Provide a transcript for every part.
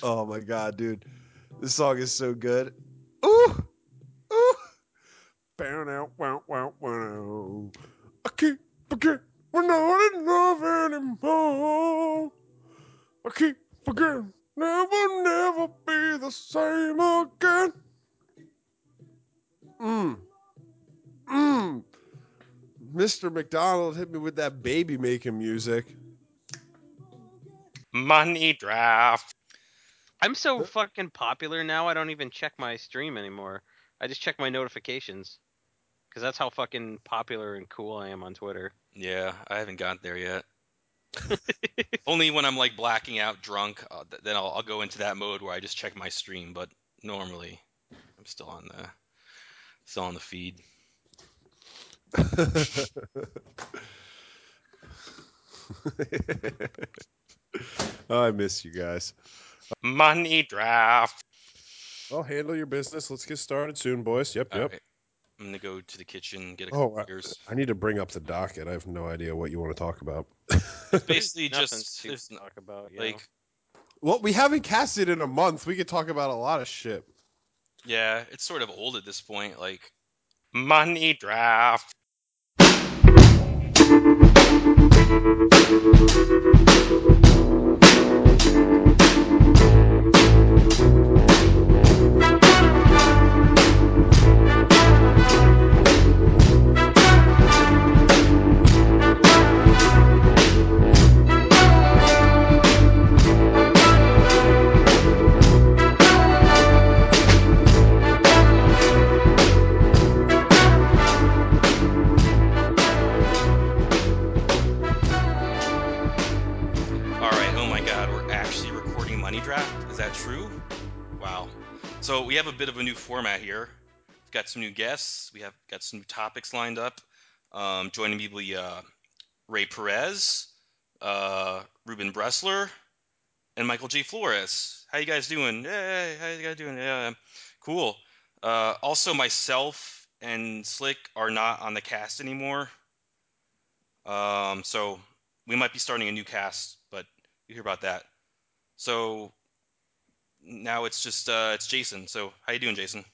Oh my god, dude. This song is so good. Ooh! Ooh! Bow now, wow, wow, wow. I keep forgetting we're not in love anymore. I keep forgetting never be the same again. Mmm. Mmm. Mr. McDonald hit me with that baby making music. Money draft. I'm so fucking popular now. I don't even check my stream anymore. I just check my notifications because that's how fucking popular and cool I am on Twitter. Yeah, I haven't got there yet. Only when I'm like blacking out drunk, then I'll go into that mode where I just check my stream. But normally, I'm still on the feed. Oh, I miss you guys. Money draft. Well, handle your business. Let's get started soon, boys. Yep, All yep. right, I'm gonna go to the kitchen, get a couple Oh, beers. I need to bring up the docket. I have no idea what you want to talk about. It's There's basically nothing just to talk about, like, Well, we haven't casted in a month. We could talk about a lot of shit. yeah, it's sort of old at this point. Like, money draft. All right. Oh my God, we're actually recording money draft. Is that true? Wow. So we have a bit of a new format here. We've got some new guests. We have got some new topics lined up. Joining me will be Ray Perez, Ruben Bressler, and Michael J. Flores. How you guys doing? Hey, how you guys doing? Yeah, cool. Also, myself and Slick are not on the cast anymore. So we might be starting a new cast, but you hear about that. So now it's just it's Jason. So how you doing, Jason?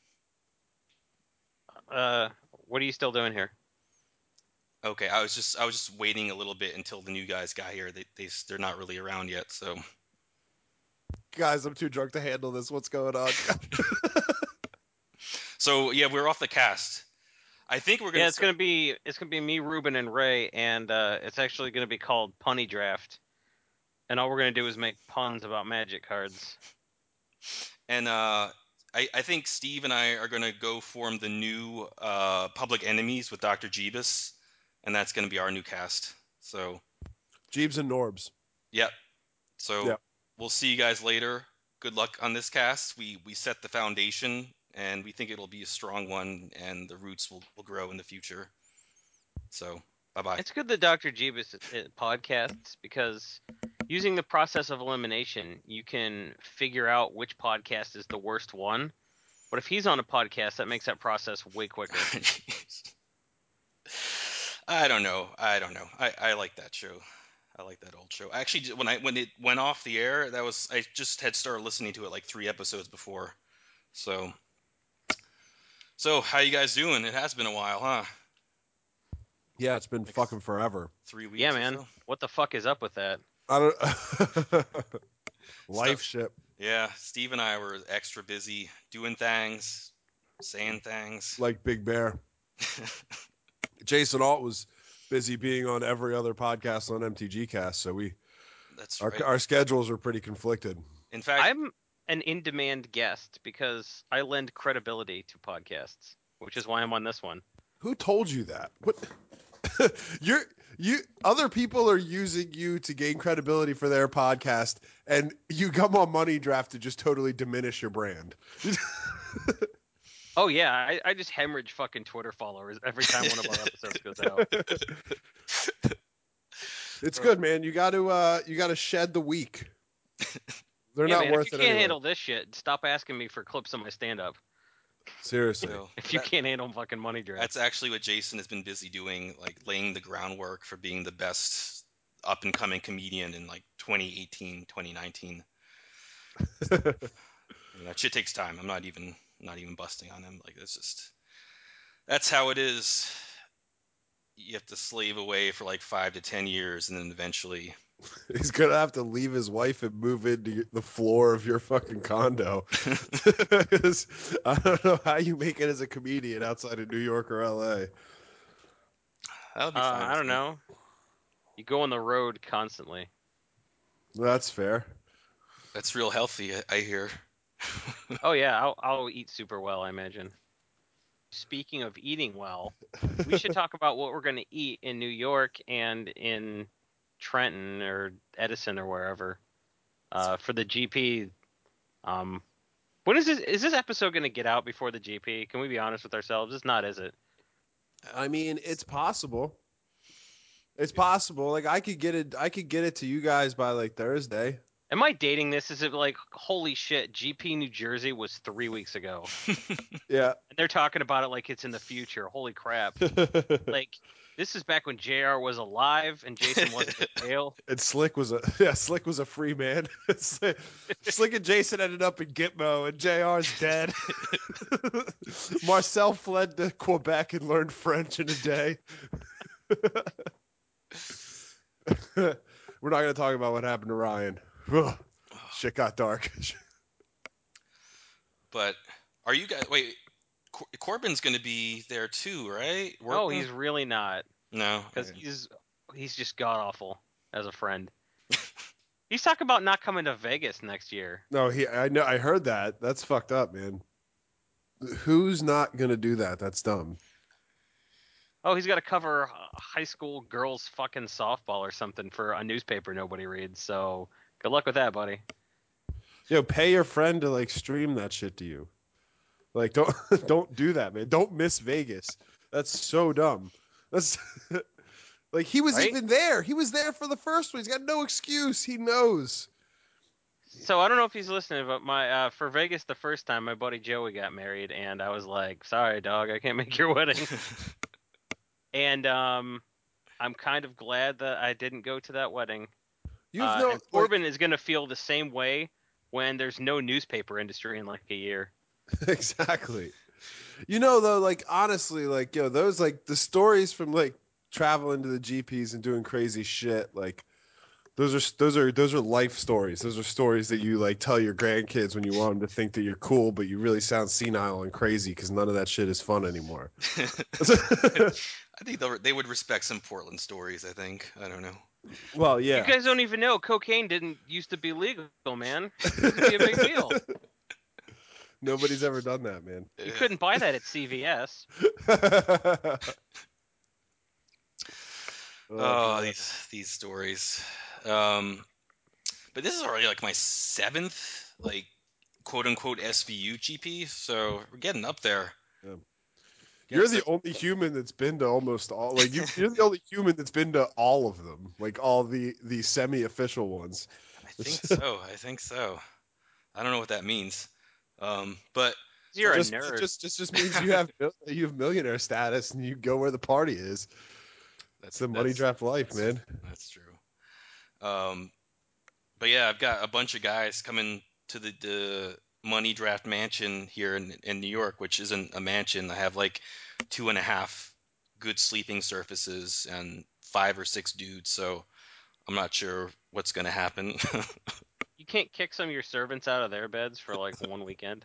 what are you still doing here? Okay, I was just waiting a little bit until the new guys got here. They're not really around yet, so Guys, I'm too drunk to handle this. What's going on? yeah, we're off the cast. I think we're gonna Yeah, it's start. gonna be me, Ruben, and Ray, and it's actually gonna be called Punny Draft. And all we're gonna do is make puns about Magic cards. And I think Steve and I are gonna go form the new Public Enemies with Dr. Jeebus, and that's gonna be our new cast. So Jeebs and Norbs. yep. So Yep. we'll see you guys later. Good luck on this cast. We set the foundation, and we think it'll be a strong one, and the roots will grow in the future. So bye bye. It's good that Dr. Jeebus podcasts because using the process of elimination, you can figure out which podcast is the worst one. But if he's on a podcast, that makes that process way quicker. I don't know. I like that show. I like that old show. Actually, when it went off the air, I just had started listening to it like 3 episodes before. So how you guys doing? It has been a while, huh? Yeah, it's been Like fucking forever. Yeah, 3 weeks or man. so. What the fuck is up with that? I don't. Life Stuff. ship. Yeah, Steve and I were extra busy doing things, saying things. Like Big Bear. Jason Alt was busy being on every other podcast on MTG Cast, so That's our right. our schedules are pretty conflicted. In fact, I'm an in-demand guest because I lend credibility to podcasts, which is why I'm on this one. Who told you that? What? you're you other people are using you to gain credibility for their podcast, and you come on Money Draft to just totally diminish your brand. Oh yeah, I just hemorrhage fucking Twitter followers every time one of our episodes goes out. It's good, man. You got to shed the weak. They're Yeah, not man, if you worth it can't anyway. handle this shit, stop asking me for clips of my stand-up. Seriously. so If you can't handle fucking money that's draft. actually what Jason has been busy doing, like laying the groundwork for being the best up and coming comedian in like 2018, 2019. That shit takes time. I'm not even busting on him. Like that's how it is. You have to slave away for like 5 to 10 years, and then eventually. He's gonna have to leave his wife and move into the floor of your fucking condo. 'Cause I don't know how you make it as a comedian outside of New York or LA. That'll be fine I with don't me. know. You go on the road constantly. That's fair. That's real healthy, I hear. Oh yeah, I'll eat super well, I imagine. Speaking of eating well, we should talk about what we're gonna eat in New York and in Trenton or Edison or wherever for the GP. Um, when is this? Is this episode gonna get out before the GP? Can we be honest with ourselves? It's not, is it? I mean, it's possible. It's possible. Like I could get it. I could get it to you guys by like Thursday. Am I dating this? Is it like holy shit? GP New Jersey was 3 weeks ago, Yeah. and they're talking about it like it's in the future. Holy crap! Like this is back when JR was alive and Jason wasn't in jail. And Slick was a free man. Slick and Jason ended up in Gitmo, and JR's dead. Marcel fled to Quebec and learned French in a day. We're not going to talk about what happened to Ryan. Ugh, shit got dark. But are you guys? Wait, Corbin's going to be there too, right? No, Working? he's really not No. because Okay. he's just god awful as a friend. He's talking about not coming to Vegas next year. No, I know. I heard that. That's fucked up, man. Who's not going to do that? That's dumb. Oh, he's got to cover high school girls fucking softball or something for a newspaper nobody reads. So good luck with that, buddy. Pay your friend to like stream that shit to you. Like, don't don't do that, man. Don't miss Vegas. That's so dumb. That's like he was Right? even there. He was there for the first one. He's got no excuse. He knows. So I don't know if he's listening, but my for Vegas the first time, my buddy Joey got married, and I was like, "Sorry, dog, I can't make your wedding." And I'm kind of glad that I didn't go to that wedding. You have no And like Corbin is gonna feel the same way when there's no newspaper industry in like a year. exactly. Though, like honestly, like those like the stories from like traveling to the GPs and doing crazy shit, like those are life stories. Those are stories that you like tell your grandkids when you want them to think that you're cool, but you really sound senile and crazy because none of that shit is fun anymore. I think they would respect some Portland stories. I think. I don't know. Well, You yeah. guys don't even know cocaine didn't used to be legal, man. It used to be a big deal. Nobody's ever done that, man. You Yeah. couldn't buy that at CVS. Oh Oh, god. these stories. Um, but this is already like my seventh, like quote unquote SVU GP. So we're getting up there. Yeah. You're Getting the only human that's been to almost all. Like you're the only human that's been to all of them. Like all the semi-official ones. I think so. I think so. I don't know what that means. But You're for a just nerd. just means you have millionaire status and you go where the party is. It's that's the money that's draft life, that's man. that's true. Um, but yeah, I've got a bunch of guys coming to the money draft mansion here in New York, which isn't a mansion. I have like 2.5 good sleeping surfaces and 5 or 6 dudes, so I'm not sure what's gonna happen. You can't kick some of your servants out of their beds for like one weekend.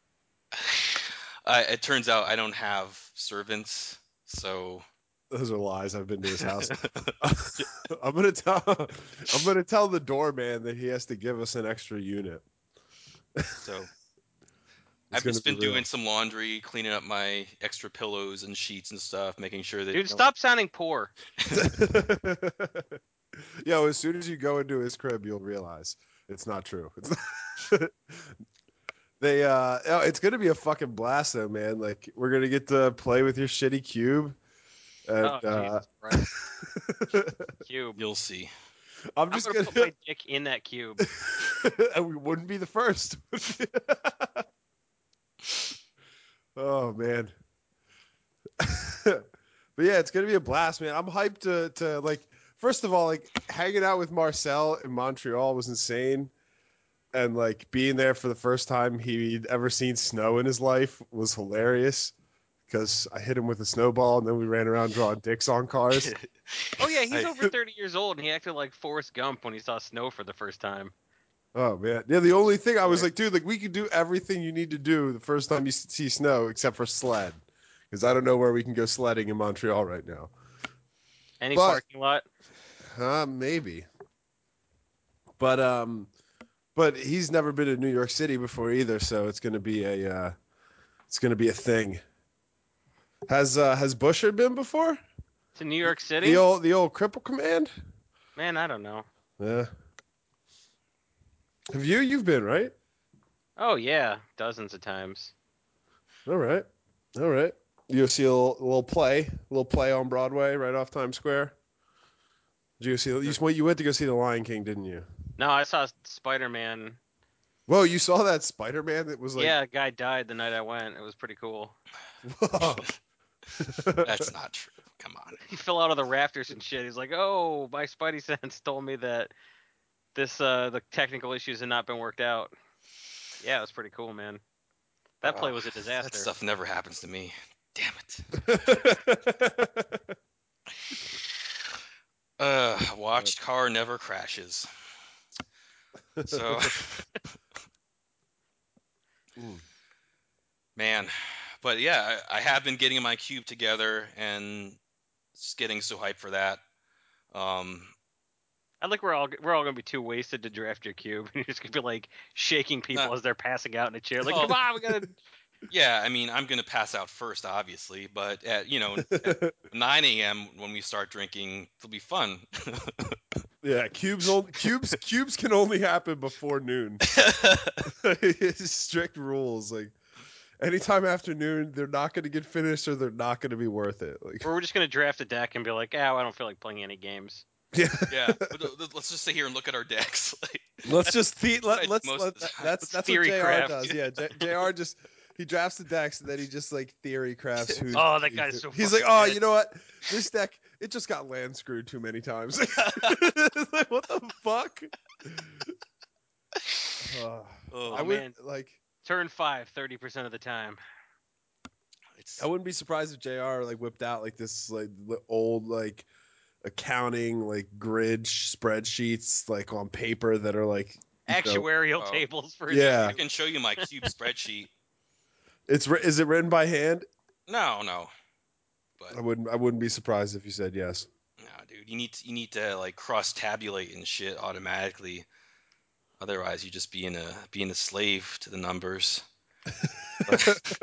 It turns out I don't have servants, so Those are lies. I've been to his house. I'm gonna tell the doorman that he has to give us an extra unit. so It's I've gonna just be been doing real. some laundry, cleaning up my extra pillows and sheets and stuff, making sure that Dude, stop sounding poor. As soon as you go into his crib, you'll realize it's not true. It's not. It's gonna be a fucking blast though, man. Like we're gonna get to play with your shitty cube, and Oh, Jesus Christ. Cube. you'll see. I'm I'm just gonna gonna. put my dick in that cube. And we wouldn't be the first. Oh man. But yeah, it's gonna be a blast, man. I'm hyped to like. First of all, like hanging out with Marcel in Montreal was insane. and like being there for the first time he'd ever seen snow in his life was hilarious because I hit him with a snowball and then we ran around drawing dicks on cars. Oh yeah, he's I- over 30 years old and he acted like Forrest Gump when he saw snow for the first time. Oh man, yeah. The only thing I was Right. like, dude, like we could do everything you need to do the first time you see snow except for sled, because I don't know where we can go sledding in Montreal right now. Any But parking lot? maybe. But he's never been to New York City before either, so it's gonna be a thing. Has Busher been before? To New York City? The old Cripple Command? Man, I don't know. Yeah. Have you? You've been, right? Oh yeah, dozens of times. All right. All right. You see a little play on Broadway right off Times Square. Did you see? You went to go see The Lion King, didn't you? No, I saw Spider-Man. Whoa, you saw that Spider-Man that was like, Yeah, a guy died the night I went. It was pretty cool. whoa. That's not true. Come on. He fell out of the rafters and shit. He's like, "Oh, my Spidey sense told me that the technical issues had not been worked out." Yeah, it was pretty cool, man. That play was a That disaster. stuff never happens to me. Damn it. Watched car never crashes. So, Mm. man, but yeah, I have been getting my cube together and just getting so hyped for that. Um, I like we're all gonna be too wasted to draft your cube, and you're just gonna be like shaking people Not- as they're passing out in a chair, like, well, "Come on, we gotta." yeah, I mean, I'm gonna pass out first, obviously, but at 9 a.m. when we start drinking, it'll be fun. Yeah, cubes can only happen before noon. It's strict rules. Like anytime after noon, they're not going to get finished or they're not going to be worth it. Like Or we're just gonna draft a deck and be like, "Oh, I don't feel like playing any games." yeah. Yeah, but let's just sit here and look at our decks. Like, Let's just what I do let's most let of the time. that's Let's that's what theory JR craft. does. Yeah, JR just he drafts the decks and then he just like theory crafts who's Oh, that guy's so he's like, fucking "Oh, good. you know what? This deck it just got land screwed too many times." It's like, what the fuck? Uh, Oh, I Oh would man, like turn 5, 30% of the time. it's I wouldn't be surprised if JR like whipped out like this like old like accounting like grid spreadsheets like on paper that are like Actuarial oh, tables for his yeah. I can show you my cube spreadsheet. Is it written by hand? No, but I wouldn't be surprised if you said yes. no, dude, you need to like cross tabulate and shit automatically. Otherwise, you just being a slave to the numbers. But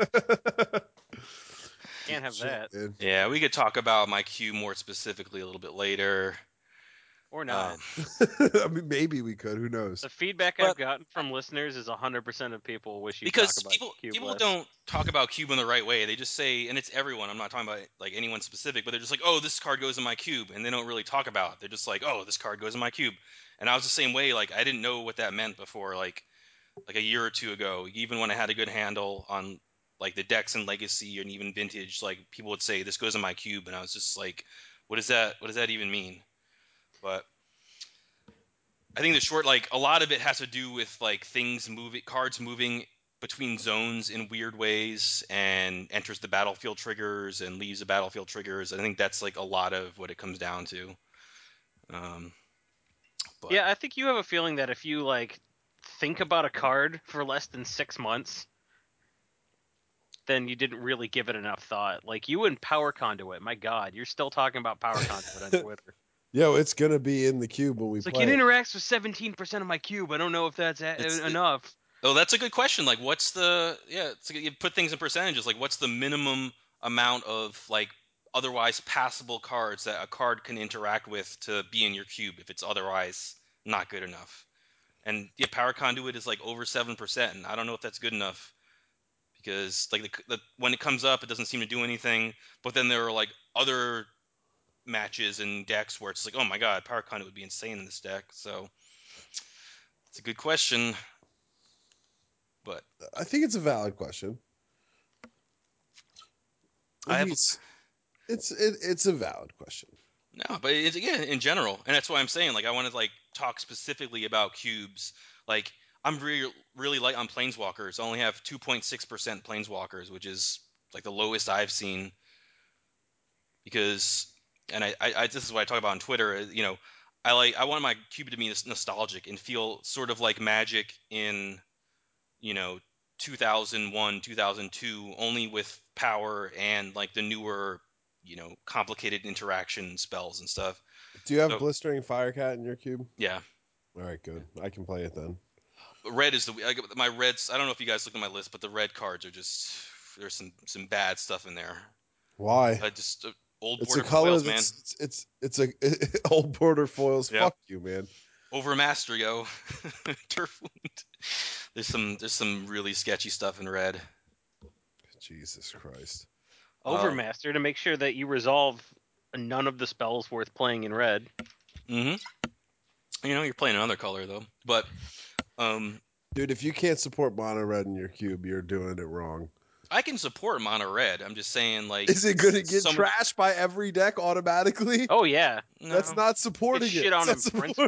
Can't have Shit, that. man. yeah, we could talk about my cube more specifically a little bit later. Or not. Um, I mean, maybe we could. Who knows? The feedback I've but gotten from listeners is 100% of people wish you talk because about people cube people less. don't talk about cube in the right way. They just say, and it's everyone. I'm not talking about like anyone specific, but they're just like, oh, this card goes in my cube, and they don't really talk about it. They're just like, oh, this card goes in my cube, and I was the same way. Like I didn't know what that meant before, like a year or two ago. Even when I had a good handle on like the decks and legacy and even vintage, like people would say this goes in my cube, and I was just like, what is that? What does that even mean? But I think the short, like a lot of it has to do with like things moving, cards moving between zones in weird ways, and enters the battlefield triggers and leaves the battlefield triggers. I think that's like a lot of what it comes down to. Um, but Yeah, I think you have a feeling that if you like think about a card for less than 6 months, then you didn't really give it enough thought. Like you and Power Conduit, my God, you're still talking about Power Conduit on Twitter. Yo, it's gonna be in the cube when we It's like it play it. interacts with 17% of my cube. I don't know if that's it's enough. oh, that's a good question. Like, what's the yeah? It's like you put things in percentages. Like, what's the minimum amount of like otherwise passable cards that a card can interact with to be in your cube if it's otherwise not good enough? And yeah, power conduit is like over 7%, and I don't know if that's good enough because like when it comes up, it doesn't seem to do anything. But then there are like other matches and decks where it's like, oh my god, power conduit would be insane in this deck. So it's a good question, but I think it's a valid question. I I think have it's a valid question. no, but again in general, and that's why I'm saying like I want to like talk specifically about cubes. Like I'm really light on planeswalkers. I only have 2.6% planeswalkers, which is like the lowest I've seen. Because, and this is what I talk about on Twitter. I want my cube to be nostalgic and feel sort of like Magic in, you know, 2001, 2002, only with power and like the newer, complicated interaction spells and stuff. Do you have So Blistering Firecat in your cube? yeah, All right, good. I can play it then. red is my reds. I don't know if you guys looked at my list, but the red cards are just there's some bad stuff in there. Why? Just old It's a border color foils, man. that's it's a old border foils. Yep. Fuck you, man. Overmaster, yo. Turf Wound. There's some really sketchy stuff in red. Jesus Christ. Overmaster to make sure that you resolve none of the spells worth playing in red. Mm-hmm. You're playing another color though. But Dude, if you can't support mono red in your cube, you're doing it wrong. I can support mono red. I'm just saying, like, Is it going to get so much. trashed by every deck automatically? Oh yeah, That's No, not supporting shit it. on That's in Prince.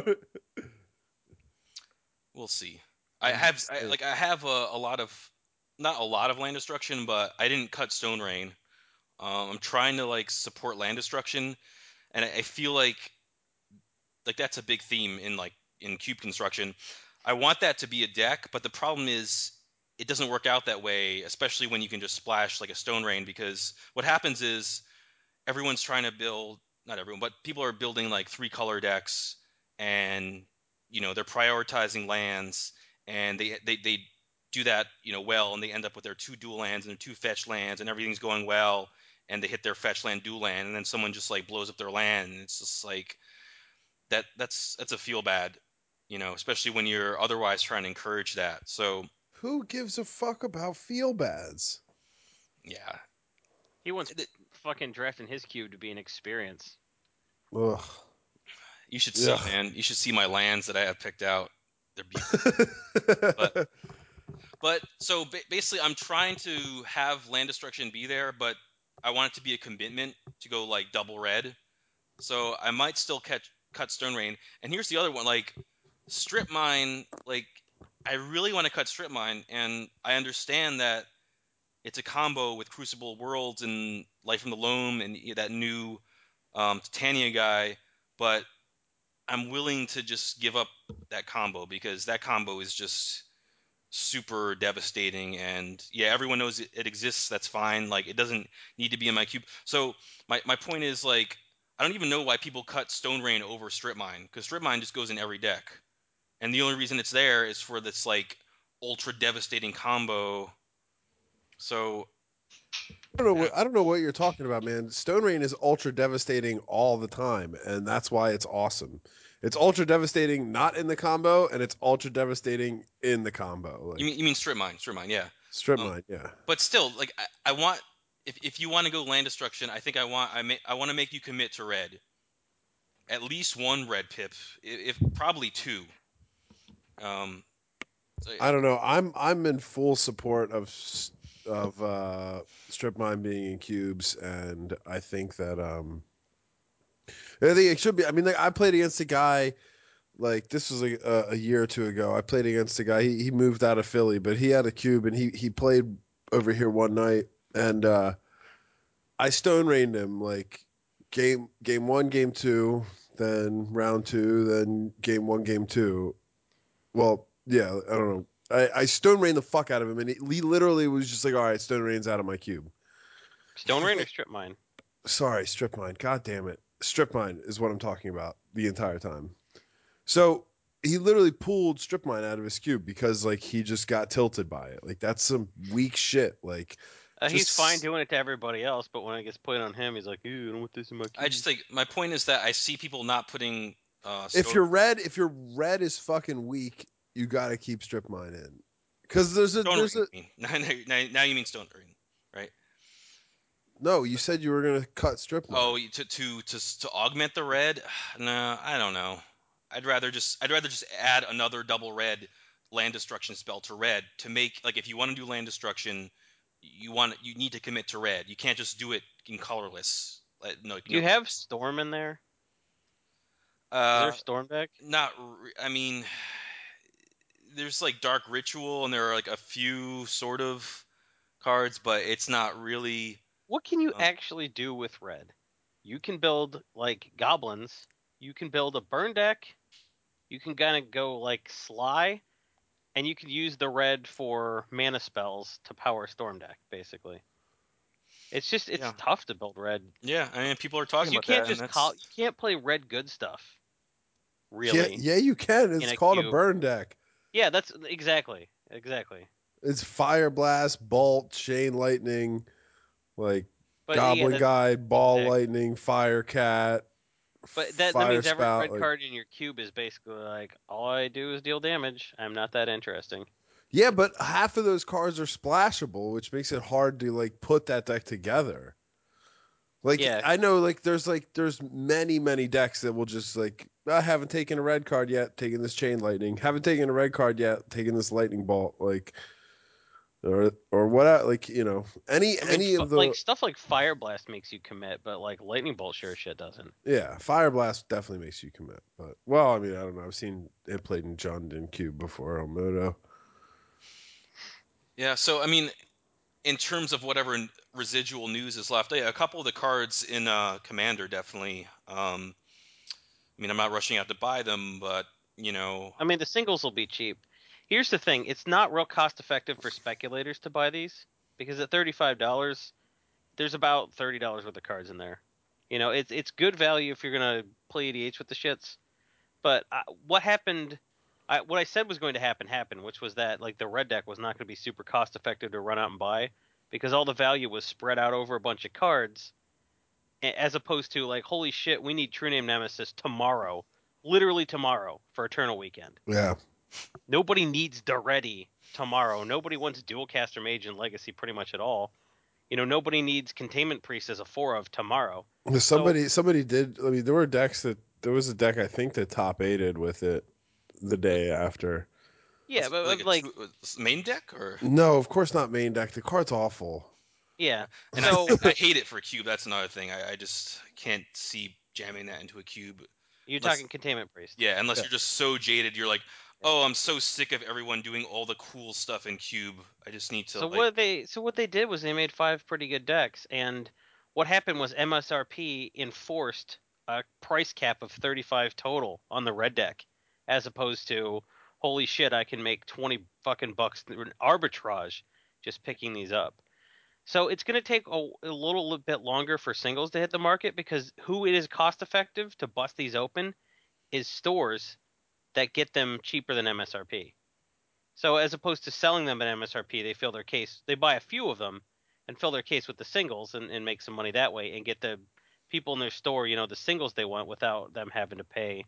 we'll see. I'm just saying. I have a lot of, not a lot of land destruction, but I didn't cut Stone Rain. I'm trying to like support land destruction, and I feel like that's a big theme in in cube construction. I want that to be a deck, but the problem is it doesn't work out that way, especially when you can just splash like a Stone Rain, because what happens is everyone's trying to build, not everyone, but people are building like 3-color decks, and they're prioritizing lands, and they do that well, and they end up with their 2 dual lands and their 2 fetch lands, and everything's going well, and they hit their fetch land dual land, and then someone just like blows up their land, and it's just like that's a feel bad, especially when you're otherwise trying to encourage that. So Who gives a fuck about feel bads? yeah, He wants Th- fucking drafting his cube to be an experience. Ugh. you should see, Ugh. man. You should see my lands that I have picked out. They're beautiful. But so basically, I'm trying to have land destruction be there, but I want it to be a commitment to go like double red. So I might still cut Stone Rain. And here's the other one, like Strip Mine. Like I really want to cut Strip Mine, and I understand that it's a combo with Crucible Worlds and Life from the Loam and that new Titania guy, but I'm willing to just give up that combo because that combo is just super devastating. And yeah, everyone knows it exists. That's fine. Like it doesn't need to be in my cube. So my point is like I don't even know why people cut Stone Rain over Strip Mine, because Strip Mine just goes in every deck, and the only reason it's there is for this like ultra devastating combo. So I don't know what you're talking about, man. Stone Rain is ultra devastating all the time, and that's why it's awesome. It's ultra devastating not in the combo, and it's ultra devastating in the combo. you Like mean Strip Mine, yeah. Strip Um, Mine, yeah. but still, like I want, if you want to go land destruction, I think I want to make you commit to red, at least one red pip, if probably two. Um, so, I don't know. I'm in full support of Strip Mine being in cubes, and I think that I think it should be. I mean, like I played against a guy like this was like a year or two ago. I played against a guy. He moved out of Philly, but he had a cube, and he played over here one night, and I stone rained him like game one, game two, then round two, then game one, game two. Well, yeah, I don't know. I stone rained the fuck out of him, and he literally was just like, "All right, stone rain's out of my cube." Stone Rain or Strip Mine? Sorry, strip mine. God damn it, strip mine is what I'm talking about the entire time. So he literally pulled strip mine out of his cube because like he just got tilted by it. Like that's some weak shit. Like He's fine just doing it to everybody else, but when it gets put on him, he's like, "Ew, I don't want this in my I cube." just think my point is that I see people not putting if your red is fucking weak, you got to keep strip mine in because Stone there's Ring. a I mean, now you mean Stone Ring, right? no. You said you were gonna cut strip mine. Oh, to augment the red? No, I don't know. I'd rather just add another double red land destruction spell to red to make, like, if you want to do land destruction, you need to commit to red. You can't just do it in colorless. No, Do you have Storm in there? Is there uh, a Storm deck? not. I mean, there's like Dark Ritual, and there are like a few sort of cards, but it's not really. What can you Um, actually do with red? You can build like goblins. You can build a burn deck. You can kind of go like Sly, and you can use the red for mana spells to power storm deck. Basically, it's yeah, tough to build red yeah. I mean, people are talking because you about can't that, and just call that's you can't play red good stuff Yeah, really yeah, you can. in It's a called a cube. burn deck. Yeah, that's exactly. It's Fire Blast, Bolt, Chain Lightning, like But yeah, Goblin that's Guide, Ball exactly. Lightning, Fire Cat, But that Fire means every Spout. red Like, card in your cube is basically like all I do is deal damage. I'm not that interesting. yeah, but half of those cards are splashable, which makes it hard to like put that deck together. Like Yeah, I know, there's many decks that will just like I haven't taken a red card yet, taking this Chain Lightning. Haven't taken a red card yet, taking this Lightning Bolt. Like or what? Like I mean, any of like the stuff like Fire Blast makes you commit, but like Lightning Bolt sure as shit doesn't. yeah, Fire Blast definitely makes you commit. But well, I mean, I don't know. I've seen it played in Jund Cube before on Moto. yeah. So I mean, in terms of whatever residual news is left, yeah, a couple of the cards in Commander definitely. I mean, I'm not rushing out to buy them, but you know, I mean, the singles will be cheap. Here's the thing: it's not real cost effective for speculators to buy these because at $35, there's about $30 worth of cards in there. You know, it's good value if you're gonna play EDH with the shits. But what happened? What I said was going to happen happened, which was that like the red deck was not going to be super cost effective to run out and buy because all the value was spread out over a bunch of cards, as opposed to like holy shit, we need True Name Nemesis tomorrow, literally tomorrow for Eternal Weekend. Yeah. Nobody needs Daretti tomorrow. Nobody wants Dualcaster Mage and Legacy pretty much at all. You know, nobody needs Containment Priest as a 4 of tomorrow. So Somebody did. I mean, there were decks that there was a deck I think that top aided with it the day after. yeah, but, like a like main deck or. No, of course not main deck. The card's awful. yeah. And I, So I hate it for a cube. That's another thing. I just can't see jamming that into a cube. you're Unless, talking Containment Priest. yeah, unless Yeah. you're just so jaded, you're like, Yeah. oh, I'm so sick of everyone doing all the cool stuff in cube. I just need to like, So what they did was they made 5 pretty good decks, and what happened was MSRP enforced a price cap of 35 total on the red deck, as opposed to holy shit, I can make 20 fucking bucks through an arbitrage just picking these up. So it's going to take a little bit longer for singles to hit the market because who it is cost effective to bust these open is stores that get them cheaper than MSRP. So as opposed to selling them at MSRP, they fill their case. They buy a few of them and fill their case with the singles and make some money that way and get the people in their store, you know, the singles they want without them having to pay,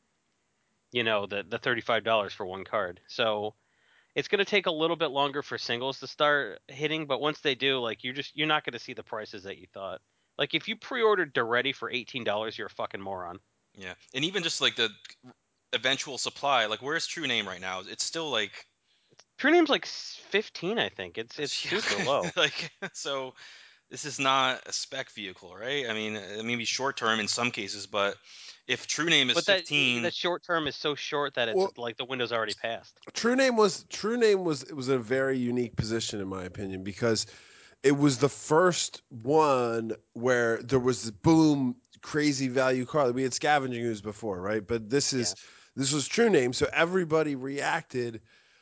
you know, the $35 for one card. So it's going to take a little bit longer for singles to start hitting, but once they do, like you're not going to see the prices that you thought. Like if you pre-ordered Daretti for $18, you're a fucking moron. yeah, and even just like the eventual supply. Like, where's True Name right now? It's still like, True Name's like 15, I think. It's super yeah, low. like so. This is not a spec vehicle, right? I mean, maybe short term in some cases, but if True Name is But that 15, that short term is so short that it's Well, like the window's already passed. True Name was it was a very unique position in my opinion because it was the first one where there was this boom crazy value card. We had scavenging ooze before, right? But Yeah. this was True Name, so everybody reacted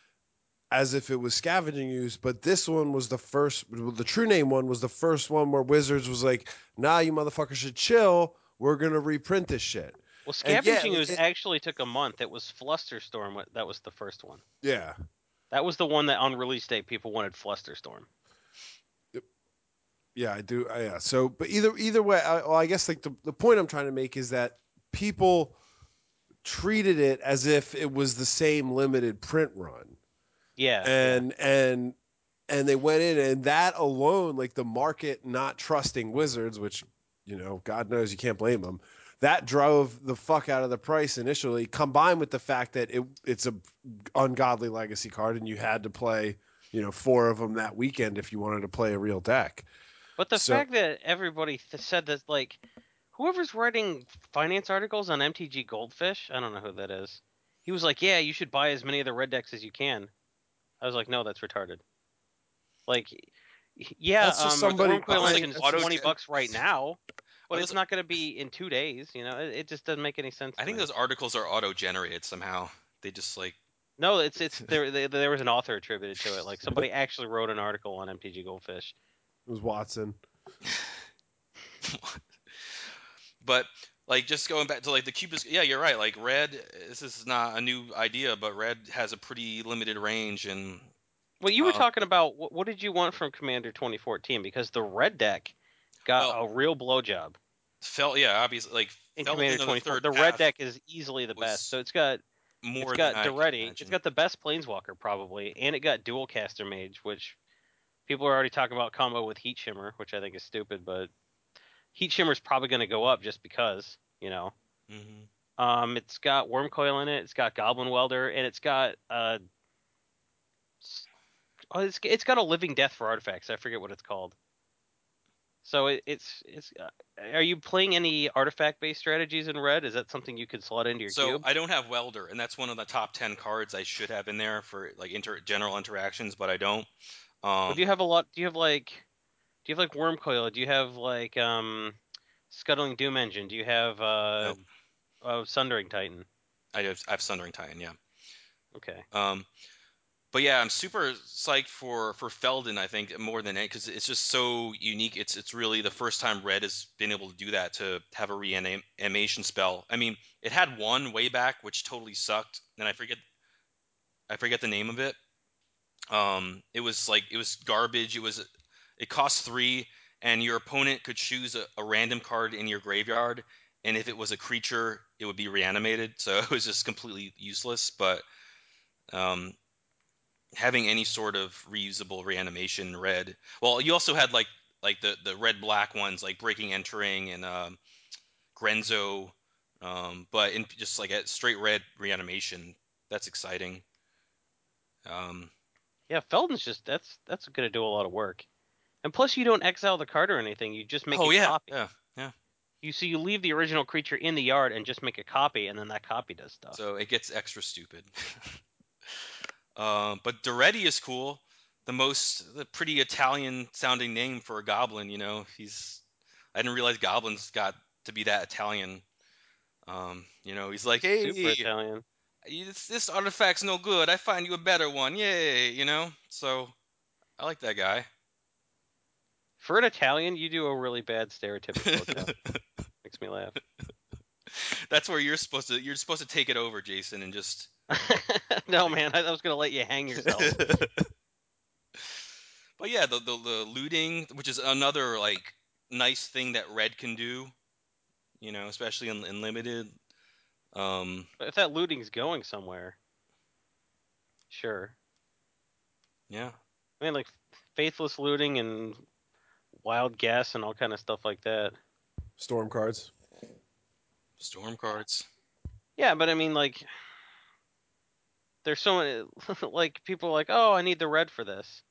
as if it was scavenging ooze. But this one was the first. The True Name one was the first one where Wizards was like, "Nah, you motherfuckers should chill. We're gonna reprint this shit." Well, And yeah, Scavenging Ooze actually took a month. It was Flusterstorm that was the first one. yeah. That was the one that on release date people wanted Flusterstorm. Yeah, I do. Yeah. So, but either way, I guess like the point I'm trying to make is that people treated it as if it was the same limited print run, Yeah, yeah. and they went in, and that alone, like the market not trusting Wizards, which God knows you can't blame them. That drove the fuck out of the price initially, combined with the fact that it's a ungodly legacy card, and you had to play, 4 of them that weekend if you wanted to play a real deck. But the So fact that everybody said that, like, whoever's writing finance articles on MTG Goldfish, I don't know who that is. He was like, "Yeah, you should buy as many of the red decks as you can." I was like, "No, that's retarded." Like, yeah, That's just somebody Wurmcoil those, like, Engine is that's just- $20 right now, Are but it's those, not going to be in 2 days. You know, it just doesn't make any sense I to think me. those articles are auto-generated somehow. They just like No, there was an author attributed to it. Like somebody actually wrote an article on MTG Goldfish. It was Watson. But like just going back to like the cube is, yeah, you're right. Like red, this is not a new idea, but red has a pretty limited range, and Well, you were uh, talking about what did you want from Commander 2014? Because the red deck got well, a real blowjob yeah, obviously like in Commander Feldon of the 24. Third The red Path deck is easily the best. was So it's more than got I could Daretti, it's imagine. got the best Planeswalker probably, and it got Dual Caster Mage, which people are already talking about combo with Heat Shimmer, which I think is stupid, but Heat Shimmer's probably going to go up just because, you know. Hmm. It's got Wormcoil in it, it's got Goblin Welder, and it's got it's got a Living Death for artifacts. I forget what it's called. So it's. Are you playing any artifact based strategies in red? Is that something you could slot into your So cube? I don't have Welder, and that's one of the top 10 cards I should have in there for like general interactions, but I don't. But Um, do you have a lot? Do you have like Wormcoil? Do you have like Scuttling Doom Engine? Do you have no, Sundering Titan? I have Sundering Titan, yeah. Okay. Um, But yeah, I'm super psyched for Feldon. I think more than it because it's just so unique. It's really the first time Red has been able to do that to have a reanimation spell. I mean, it had one way back which totally sucked, and I forget the name of it. It was garbage. It cost 3, and your opponent could choose a random card in your graveyard, and if it was a creature, it would be reanimated. So it was just completely useless. But um, having any sort of reusable reanimation in red. Well, you also had like the red black ones like Breaking Entering and Grenzo, but in just like a straight red reanimation, that's exciting. Um, Yeah, Feldon's just that's gonna do a lot of work. And plus, you don't exile the card or anything. You just make oh a yeah, copy. yeah, yeah. You leave the original creature in the yard and just make a copy, and then that copy does stuff. So it gets extra stupid. But Doretti is cool. The pretty Italian sounding name for a goblin. I didn't realize goblins got to be that Italian. He's like, Super hey, Italian. this artifact's no good. I find you a better one. Yay. So I like that guy. For an Italian, you do a really bad stereotypical Italian. Makes me laugh. That's where you're supposed to take it over, Jason, and just No, man, I was gonna let you hang yourself. But yeah, the looting, which is another like nice thing that red can do, especially in limited. Um, But if that looting's going somewhere, sure. yeah, I mean, like faithless looting and wild guess and all kind of stuff like that. Storm cards. storm cards. Yeah, but I mean, like, there's so many. Like people are like, oh, I need the red for this.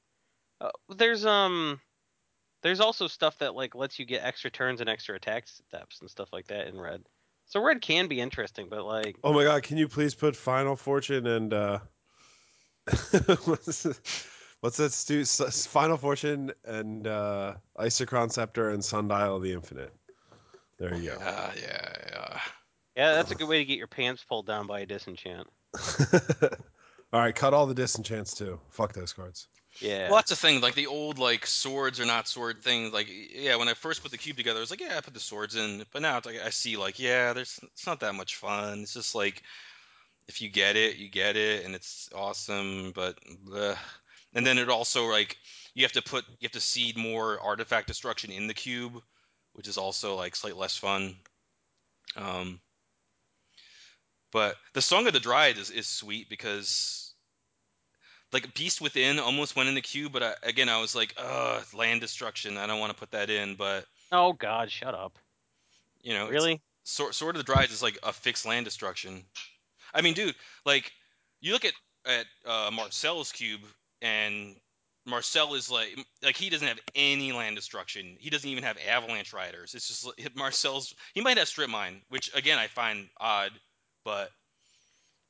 There's also stuff that like lets you get extra turns and extra attack steps and stuff like that in red. So red can be interesting, but like, Oh my god, can you please put Final Fortune and what's, what's that Final Fortune and Isochron Scepter and Sundial of the Infinite. There you Yeah, yeah, yeah, that's a good way to get your pants pulled down by a disenchant. go. All right, cut all the disenchants too. Fuck those cards. Well, Yeah. that's the thing. Like the old like swords are not sword things. Like yeah, when I first put the cube together, I was like, yeah, I put the swords in. But now it's like I see like yeah, it's not that much fun. It's just like if you get it, you get it, and it's awesome. But bleh. And then it also like you have to seed more artifact destruction in the cube, which is also like slightly less fun. Um, but the Song of the Dryad is sweet because like Beast Within almost went in the queue, but again I was like, land destruction. I don't want to put that in, but Oh God, shut up. it's Really? Sword of the Dryad is like a fixed land destruction. I mean, dude, like you look at Marcel's cube, and Marcel is like he doesn't have any land destruction. He doesn't even have avalanche riders. It's just Marcel's. He might have strip mine, which again I find odd, but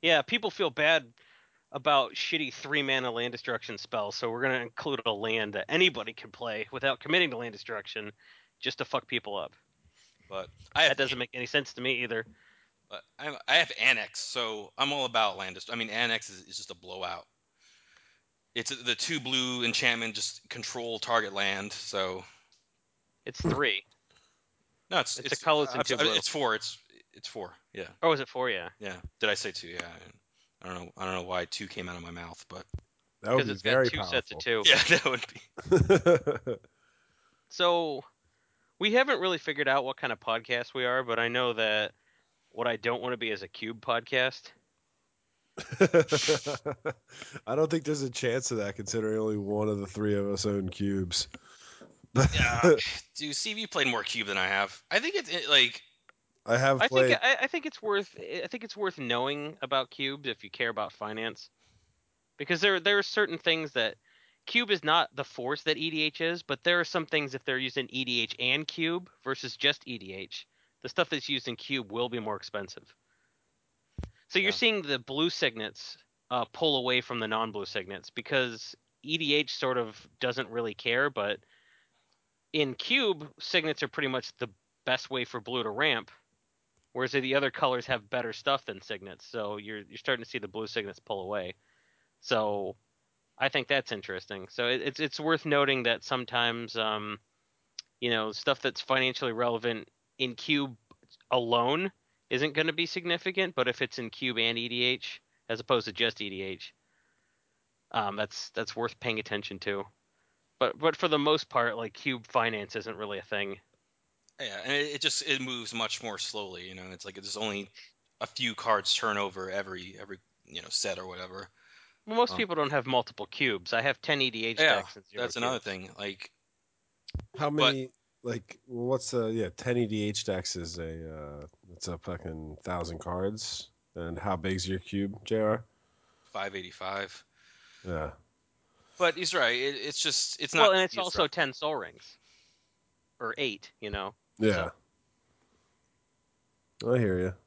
Yeah, people feel bad about shitty 3-mana land destruction spells, so we're gonna include a land that anybody can play without committing to land destruction, just to fuck people up. But I have That doesn't make any sense to me either. I have Annex, so I'm all about land. I mean, Annex is just a blowout. It's the 2 blue enchantment, just control target land. So It's 3. no, It's a colorless and 2 blue. it's 4. It's 4. Yeah, Oh, is it 4? Yeah, yeah. Did I say 2? Yeah. I don't know. I don't know why 2 came out of my mouth, but That would because be it's got very 2 sets of powerful. 2. yeah, that would be. So we haven't really figured out what kind of podcast we are, but I know that what I don't want to be is a cube podcast. I don't think there's a chance of that, considering only one of the three of us own cubes. Yeah, dude, Steve, you played more Cube than I have. I think like I have I think played. I think it's worth knowing about cubes if you care about finance, because there are certain things that cube is not the force that EDH is, but there are some things if they're used in EDH and cube versus just EDH, the stuff that's used in cube will be more expensive. So you're Yeah. seeing the blue signets pull away from the non-blue signets because EDH sort of doesn't really care, but in cube signets are pretty much the best way for blue to ramp, whereas the other colors have better stuff than signets. So you're starting to see the blue signets pull away. So I think that's interesting. So it's worth noting that sometimes stuff that's financially relevant in cube alone isn't going to be significant, but if it's in cube and EDH as opposed to just EDH, that's worth paying attention to. But for the most part, like cube finance isn't really a thing. Yeah, and it moves much more slowly. It's like there's only a few cards turn over every set or whatever. Well, most Um, people don't have multiple cubes. I have 10 EDH yeah, decks and 0 that's another cubes. thing. Like, How but many? Like, what's 10 EDH decks is it's a fucking 1,000 cards. And how big's your cube, JR? 585. Yeah. But he's right. It's just it's Well, not and it's tedious also drafting. 10 soul rings or 8. Yeah. So I hear you.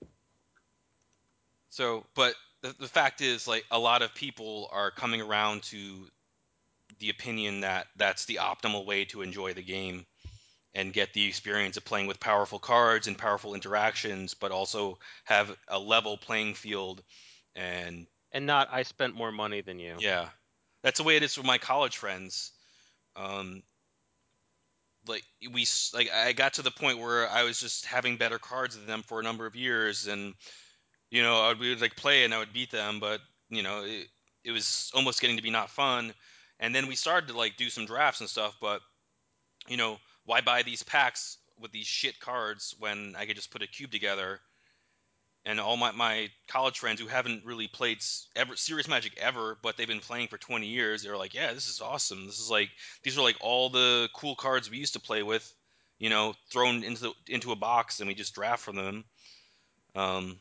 So, but the fact is, like, a lot of people are coming around to the opinion that that's the optimal way to enjoy the game and get the experience of playing with powerful cards and powerful interactions, but also have a level playing field. And and not I spent more money than you. yeah, that's the way it is for my college friends. Um, like like I got to the point where I was just having better cards than them for a number of years, and we would like play and I would beat them, but it was almost getting to be not fun. And then we started to like do some drafts and stuff, but why buy these packs with these shit cards when I could just put a cube together? And all my college friends who haven't really played ever serious Magic ever, but they've been playing for 20 years, they're like, yeah, this is awesome. This is like these are like all the cool cards we used to play with, thrown into a box and we just draft from them. Um,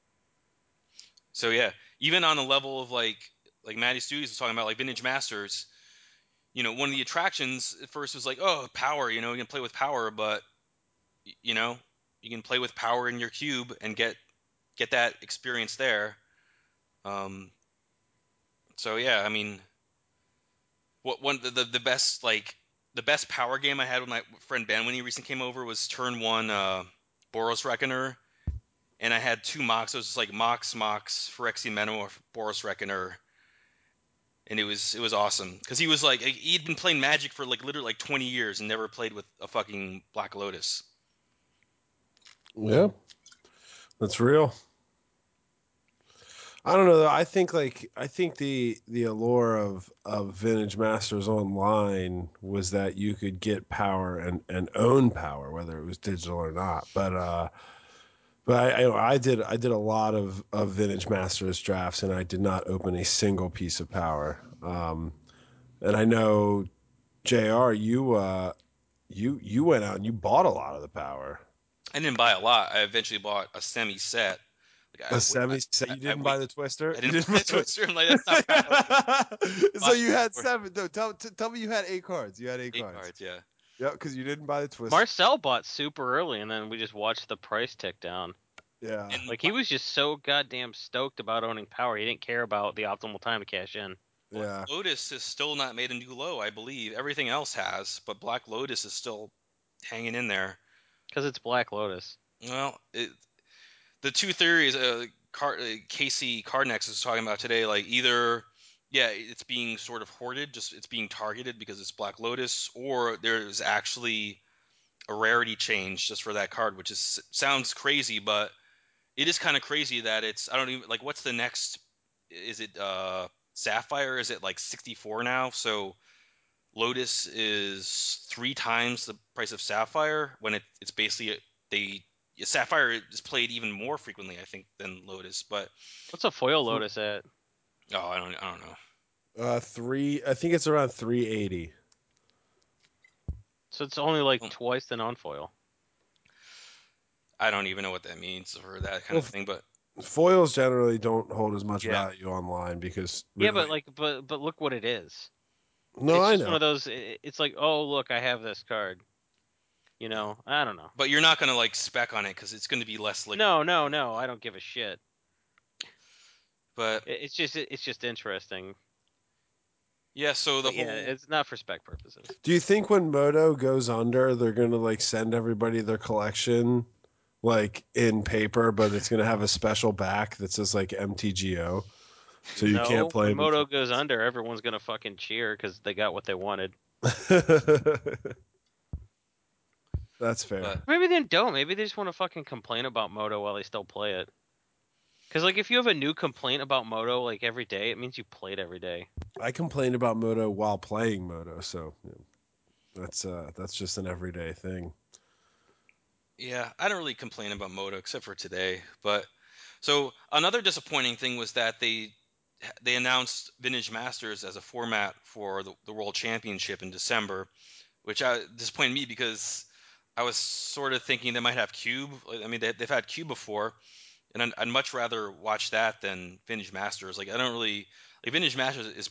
so yeah, even on the level of like Maddie Studios was talking about, like Vintage Masters, one of the attractions at first was like, oh, power, you can play with power, but you know, you can play with power in your cube and get that experience there. Um, so yeah, I mean, what one the best the best power game I had with my friend Ben when he recently came over was turn one Boros Reckoner, and I had two Mox. It was just like Mox, Phyrexian Metamorph, Boros Reckoner, and it was awesome because he was like he'd been playing Magic for like literally like 20 years and never played with a fucking Black Lotus. Yeah. That's real. I don't know though. I think the allure of Vintage Masters Online was that you could get power and own power, whether it was digital or not. But I did a lot of Vintage Masters drafts, and I did not open a single piece of power. And I know Jr. You went out and you bought a lot of the power. I didn't buy a lot. I eventually bought a semi set. Like A semi set. You I didn't wait. buy the twister. I You didn't didn't buy buy a Twister. I'm like, that's not power. So Buy you had for 7. No, tell me you had 8 cards. You had eight 8 cards. cards. Yeah. Yeah, because you didn't buy the twister. Marcel bought super early, and then we just watched the price tick down. Yeah. And Like he was just so goddamn stoked about owning power, he didn't care about the optimal time to cash in. Black Yeah. Lotus has still not made a new low, I believe. Everything else has, but Black Lotus is still hanging in there. Because it's Black Lotus. Well, the two theories Casey Cardnex is talking about today, like either yeah, it's being sort of hoarded, just it's being targeted because it's Black Lotus, or there's actually a rarity change just for that card, which is sounds crazy, but it is kind of crazy that it's I don't even like what's the next is it Sapphire? Is it like 64 now? So Lotus is 3 times the price of Sapphire when it's basically they Sapphire is played even more frequently, I think, than Lotus. But What's a foil Lotus at? oh, I don't know. I think it's around 380. So it's only like Well, twice the non-foil. I don't even know what that means for that kind Well, of thing. But foils generally don't hold as much yeah, value online because Yeah, really, but like, but look what it is. no, It's I just one know. of those. It's like, oh look, I have this card. You yeah. know, I don't know. But you're not gonna like spec on it because it's going to be less liquid. No, no, no. I don't give a shit. But It's just interesting. yeah, so the But yeah, whole it's not for spec purposes. Do you think when Moto goes under, they're gonna like send everybody their collection like in paper, but it's gonna have a special back that says like MTGO, so you can't No, play when them in Moto goes cards. under, everyone's gonna fucking cheer because they got what they wanted. That's fair. but Maybe they don't. Maybe they just want to fucking complain about Moto while they still play it. Because like if you have a new complaint about Moto like every day, it means you played every day. I complained about Moto while playing Moto, so that's just an everyday thing. yeah, I don't really complain about Moto except for today. But so another disappointing thing was that they announced Vintage Masters as a format for the World Championship in December, which disappointed me because I was sort of thinking they might have Cube. I mean, they've had Cube before, and I'd much rather watch that than Vintage Masters. Like I don't really like Vintage Masters is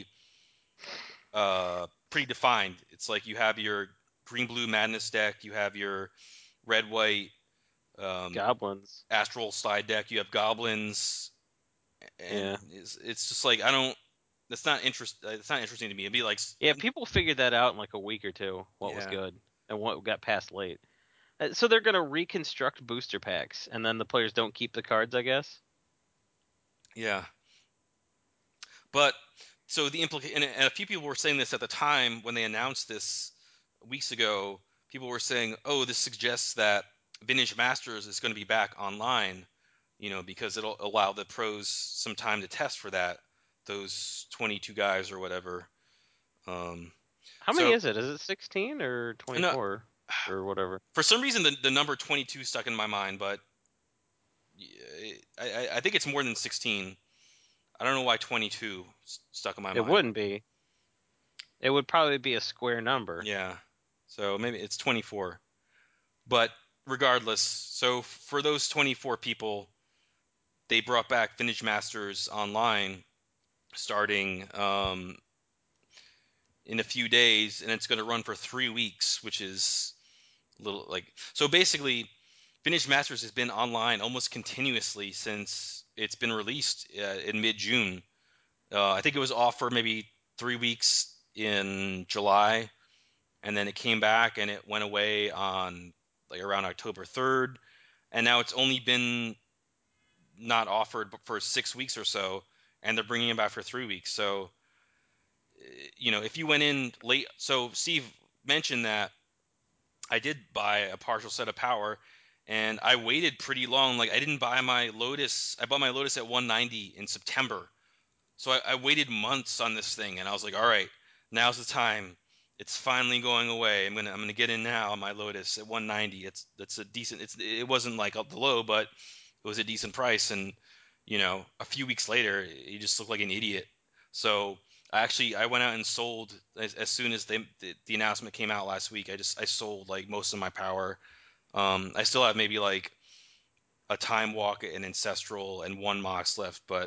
pretty defined. It's like you have your green blue madness deck, you have your red white um, Goblins. astral slide deck, you have goblins, and Yeah. it's just like I don't. That's not interest. It's not interesting to me. It'd be like Yeah, people figured that out in like a week or two, what was yeah, good and what got passed late. So they're gonna reconstruct booster packs, and then the players don't keep the cards, I guess. yeah. But so the implication, and a few people were saying this at the time when they announced this weeks ago. People were saying, "Oh, this suggests that Vintage Masters is going to be back online, because it'll allow the pros some time to test for that, those 22 guys or whatever." Um, How many so, is it? Is it 16 or no, 24 or whatever? for some reason, the number 22 stuck in my mind, but I think it's more than 16. I don't know why 22 stuck in my It mind, wouldn't be. It would probably be a square number. yeah. So maybe it's 24. But regardless, so for those 24 people, they brought back Vintage Masters online starting in a few days, and it's going to run for 3 weeks, which is a little like so. Basically, Vintage Masters has been online almost continuously since it's been released in mid-June. I think it was off for maybe 3 weeks in July, and then it came back and it went away on like around October 3rd, and now it's only been not offered for 6 weeks or so, and they're bringing it back for 3 weeks. So, if you went in late, so Steve mentioned that I did buy a partial set of power, and I waited pretty long. Like I didn't buy my Lotus. I bought my Lotus at 190 in September, so I waited months on this thing, and I was like, all right, now's the time. It's finally going away. I'm gonna get in now on my Lotus at 190. That's a decent. It wasn't like up the low, but it was a decent price. And a few weeks later, you just look like an idiot. So I went out and sold as soon as the announcement came out last week. I sold like most of my power. I still have maybe like a Time Walk, an Ancestral, and one Mox left, but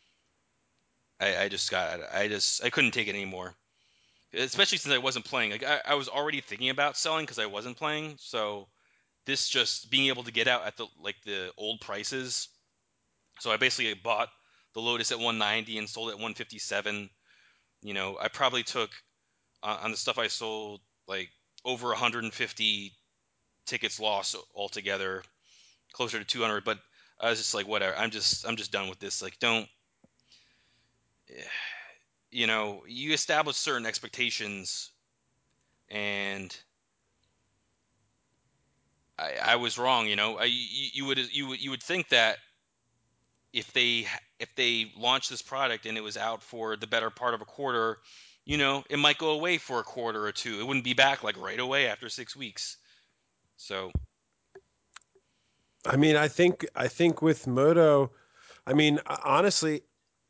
I couldn't take it anymore. Especially since I wasn't playing. Like I was already thinking about selling because I wasn't playing. So this just being able to get out at the old prices. So I basically bought the Lotus at 190 and sold it at 157. I probably took on the stuff I sold like over 150 tickets lost altogether, closer to 200. But I was just like, whatever. I'm just done with this. Like, don't you establish certain expectations, and I was wrong. You would think that if they launched this product and it was out for the better part of a quarter, it might go away for a quarter or two. It wouldn't be back like right away after 6 weeks. So I mean, I think with Moto, I mean, honestly,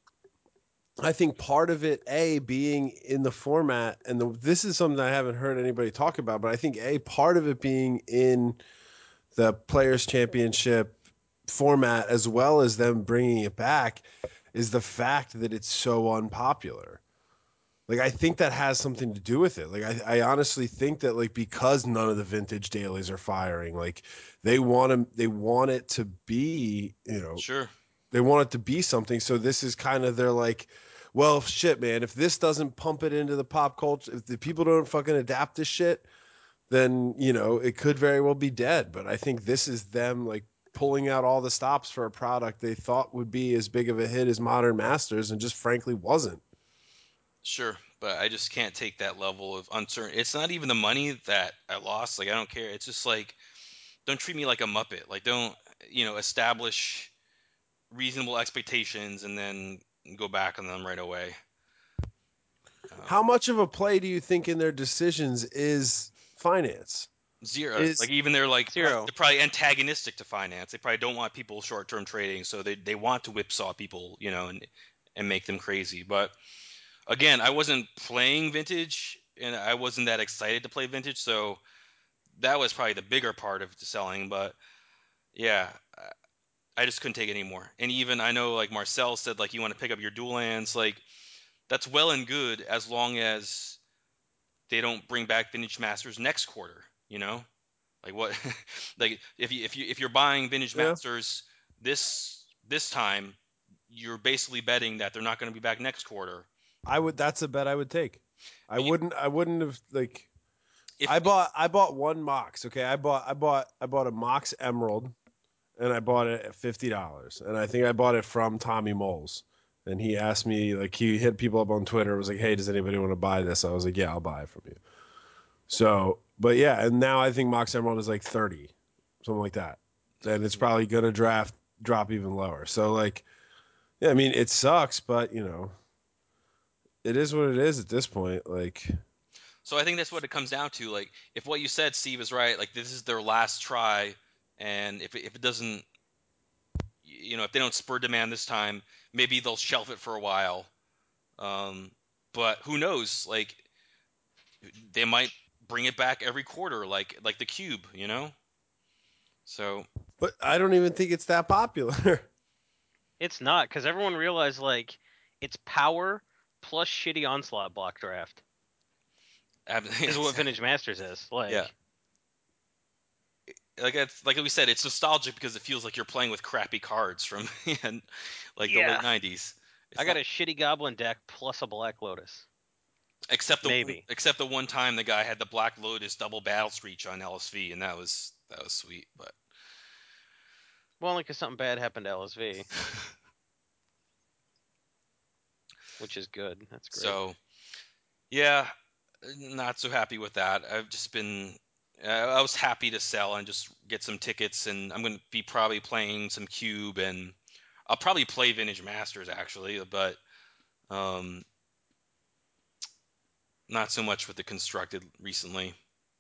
I think part of it, being in the format, and this is something I haven't heard anybody talk about, but I think part of it being in the Players Championship format, as well as them bringing it back, is the fact that it's so unpopular. Like, I think that has something to do with it. Like, I honestly think that, like, because none of the vintage dailies are firing, like, they want it to be, sure, they want it to be something. So this is kind of their like, well, shit, man, if this doesn't pump it into the pop culture, if the people don't fucking adapt this shit, then, it could very well be dead. But I think this is them like pulling out all the stops for a product they thought would be as big of a hit as Modern Masters and just frankly wasn't. sure, but I just can't take that level of uncertainty. It's not even the money that I lost. Like, I don't care. It's just like, don't treat me like a muppet. Like, don't establish reasonable expectations and then go back on them right away. How much of a play do you think in their decisions is finance? Zero. Like, Is even they're like Zero. they're probably antagonistic to finance. They probably don't want people short-term trading, so they want to whipsaw people, and make them crazy. But again, I wasn't playing vintage, and I wasn't that excited to play vintage, so that was probably the bigger part of the selling. But yeah, I just couldn't take it anymore. And even I know, like Marcel said, like, you want to pick up your dual lands, like that's well and good as long as they don't bring back Vintage Masters next quarter. Like, what? Like, if you're buying Vintage yeah, Masters this time, you're basically betting that they're not going to be back next quarter. I would. That's a bet I would take. I But wouldn't. I wouldn't have like. if I bought one Mox. Okay, I bought a Mox Emerald, and I bought it at $50, and I think I bought it from Tommy Moles. And he asked me, like, he hit people up on Twitter. Was like, hey, does anybody want to buy this? I was like, yeah, I'll buy it from you. So, but yeah, and now I think Mox Emerald is like 30, something like that. And it's probably gonna drop even lower. So like, yeah, I mean, it sucks, but it is what it is at this point. Like, so, I think that's what it comes down to. Like, if what you said, Steve, is right, like this is their last try, and if it doesn't, if they don't spur demand this time, maybe they'll shelf it for a while. Um, but who knows? Like, they might bring it back every quarter, like the cube. So but I don't even think it's that popular. It's not, because everyone realized like it's power plus shitty onslaught block draft is what Vintage Masters is. yeah, Like, like we said, it's nostalgic because it feels like you're playing with crappy cards from like the late yeah, '90s. I It's got not a shitty Goblin deck plus a Black Lotus. Maybe. except the one time the guy had the Black Lotus double battle screech on LSV, and that was sweet. But Well, only because something bad happened to LSV, which is good. That's great. so yeah, not so happy with that. I've just been. I was happy to sell and just get some tickets, and I'm going to be probably playing some Cube, and I'll probably play Vintage Masters actually, but um, not so much with the constructed recently.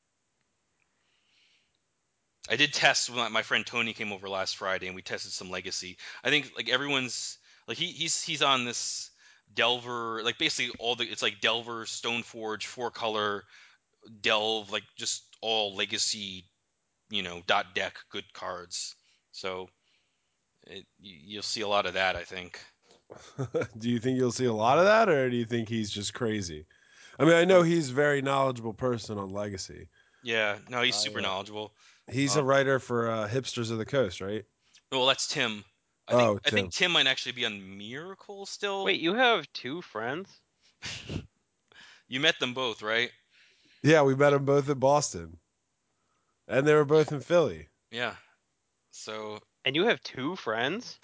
I did test when my friend Tony came over last Friday, and we tested some Legacy. I think like everyone's like he's on this Delver, like basically it's like Delver, Stoneforge, four color, Delve, like just all Legacy, dot deck good cards. So you'll see a lot of that, I think. Do you think you'll see a lot of that, or do you think he's just crazy? I mean, I know Um, he's a very knowledgeable person on Legacy. yeah, no, he's super I knowledgeable. He's a writer for Hipsters of the Coast, right? Well, that's Tim. Oh, I think Tim. Tim might actually be on Miracle still. Wait, you have 2 friends? You met them both, right? Yeah, we met them both in Boston, and they were both in Philly. Yeah. So And you have 2 friends?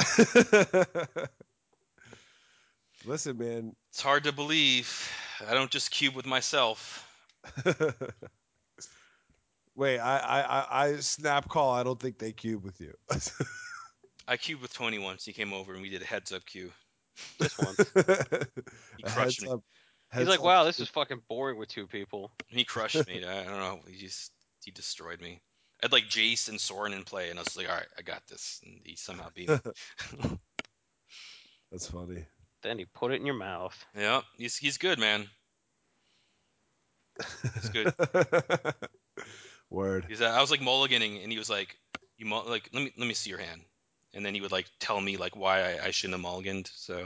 Listen, man. it's hard to believe. I don't just cube with myself. Wait, I snap call. I don't think they cube with you. I cubed with Tony once. He came over and we did a heads up cube. Just once. He A crushed heads me. up. He's Heads like, up. wow, this is fucking boring with 2 people. He crushed me. I don't know. He destroyed me. I had like Jace and Soren in play, and I was like, all right, I got this. And he somehow beat me. That's funny. Then he put it in your mouth. Yeah, he's good, man. He's good. Word. I was like mulliganing, and he was like, like let me see your hand, and then he would like tell me like why I shouldn't have mulliganed. So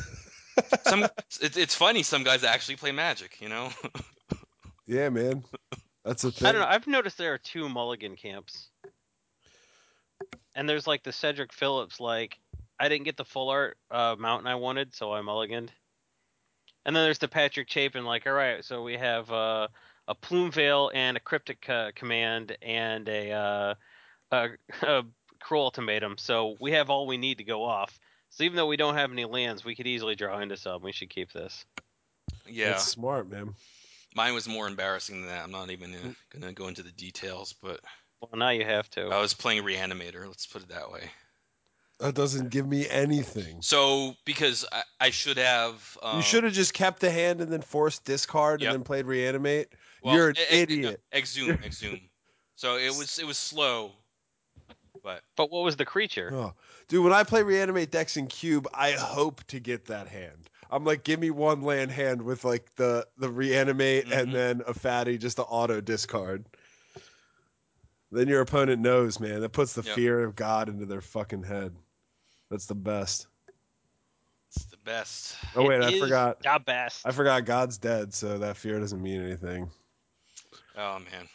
it's funny. Some guys actually play Magic, you know. Yeah, man. That's a I don't thing. know. I've noticed there are 2 mulligan camps. And there's like the Cedric Phillips, like, I didn't get the full art mountain I wanted, so I mulliganed. And then there's the Patrick Chapin, like, all right, so we have a Plume Veil and a Cryptic Command and a Cruel Ultimatum. So we have all we need to go off. So even though we don't have any lands, we could easily draw into some. We should keep this. Yeah, That's smart, man. mine was more embarrassing than that. I'm not even gonna go into the details, but Well, now you have to. I was playing Reanimator. Let's put it that way. That doesn't give me anything. So because I should have. You should have just kept the hand and then forced discard and Yep. then played reanimate. Well, You're an idiot. exhume. So it was slow, but But what was the creature? Oh, dude, when I play reanimate decks in cube, I hope to get that hand. I'm like, give me one land hand with like the reanimate and then a fatty just to auto discard. Then your opponent knows, man. That puts the Yep. fear of God into their fucking head. That's the best. It's the best. Oh wait, It I is forgot. the best. I forgot God's dead, so that fear doesn't mean anything. Oh man.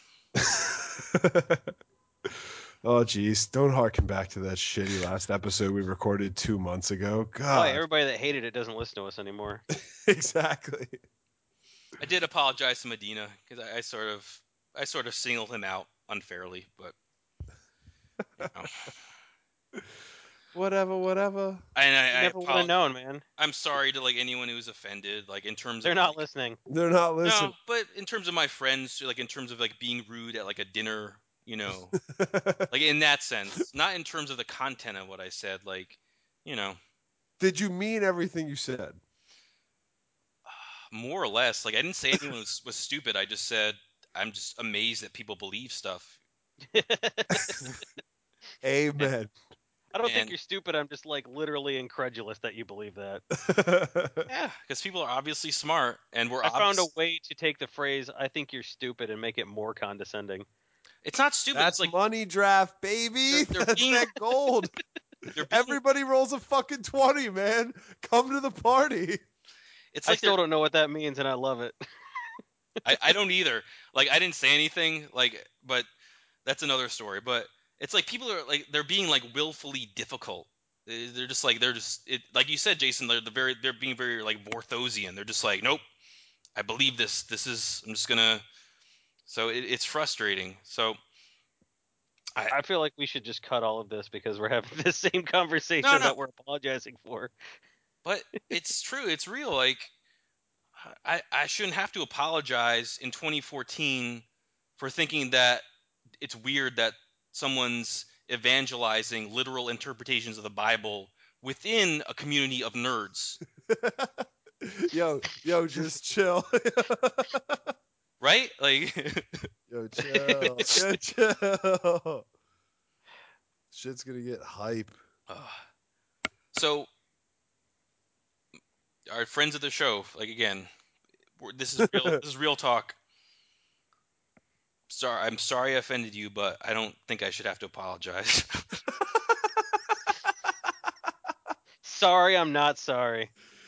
Oh geez, don't harken back to that shitty last episode we recorded 2 months ago. Why God, everybody that hated it doesn't listen to us anymore. exactly. I did apologize to Medina because I sort of singled him out unfairly, but you know. Whatever. And You never would have known, man. I'm sorry to like anyone who's offended, like in terms They're of not like listening. They're not no, listening. but in terms of my friends, like in terms of like being rude at like a dinner, you know, like in that sense, not in terms of the content of what I said, like, you know, Did you mean everything you said? more or less. Like I didn't say anyone was stupid. I just said I'm just amazed that people believe stuff. Amen. I don't think And you're stupid. I'm just like literally incredulous that you believe that. yeah, because people are obviously smart, and we're I found a obvious. way to take the phrase "I think you're stupid" and make it more condescending. It's not stupid. It's That's like money draft, baby. they're That's being that gold. they're being. Everybody rolls a fucking 20, man. Come to the party. It's I like they're. still don't know what that means, and I love it. I don't either. Like I didn't say anything. Like, but that's another story. But it's like people are like they're being like willfully difficult. They're just like like you said, Jason. They're being very like Vorthosian. They're just like nope. I believe this. This is. I'm just gonna. So it's frustrating. So I I feel like we should just cut all of this because we're having the same no conversation no. that we're apologizing for. But it's true. It's real. Like I shouldn't have to apologize in 2014 for thinking that it's weird that someone's evangelizing literal interpretations of the Bible within a community of nerds, Yo, just chill. right? Like, Yo, chill. Yo, chill. Shit's gonna get hype. so our friends of the show, like again, this is real. This is real talk. Sorry, I'm sorry I offended you, but I don't think I should have to apologize. Sorry, I'm not sorry.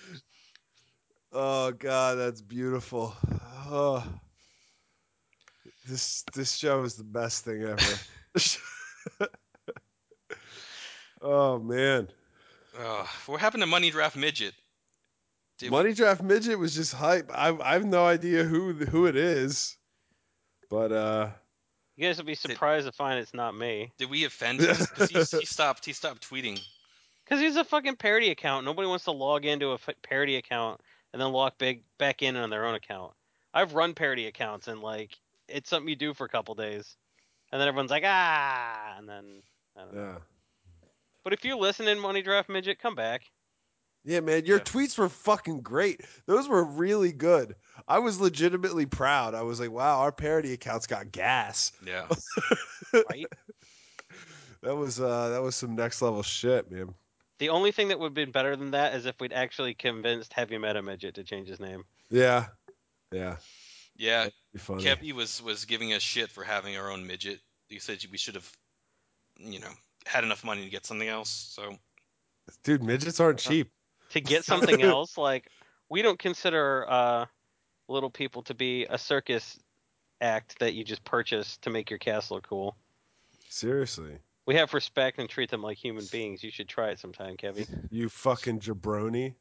Oh god, that's beautiful. Oh, this show is the best thing ever. Oh man, What happened to Money Draft Midget? Did we Money Draft Midget was just hype. I have no idea who it is, but You guys will be surprised to find it's not me. did we offend him? Because he stopped tweeting. Because he's a fucking parody account. Nobody wants to log into a parody account and then log back in on their own account. I've run parody accounts and like it's something you do for a couple days, and then everyone's like and then I don't know. yeah. But if you listen in Money Draft Midget, come back. Yeah, man, your Yeah. tweets were fucking great. Those were really good. I was legitimately proud. I was like, wow, our parody accounts got gas. Yeah. Right? That was some next level shit, man. The only thing that would have been better than that is if we'd actually convinced Heavy Meta Midget to change his name. Yeah. Yeah. Yeah. That'd be funny. Kevy was giving us shit for having our own midget. He said we should have, had enough money to get something else. So Dude, midgets aren't cheap. To get something else, like we don't consider little people to be a circus act that you just purchase to make your castle cool. Seriously. We have respect and treat them like human beings. You should try it sometime, Kevy. You fucking jabroni.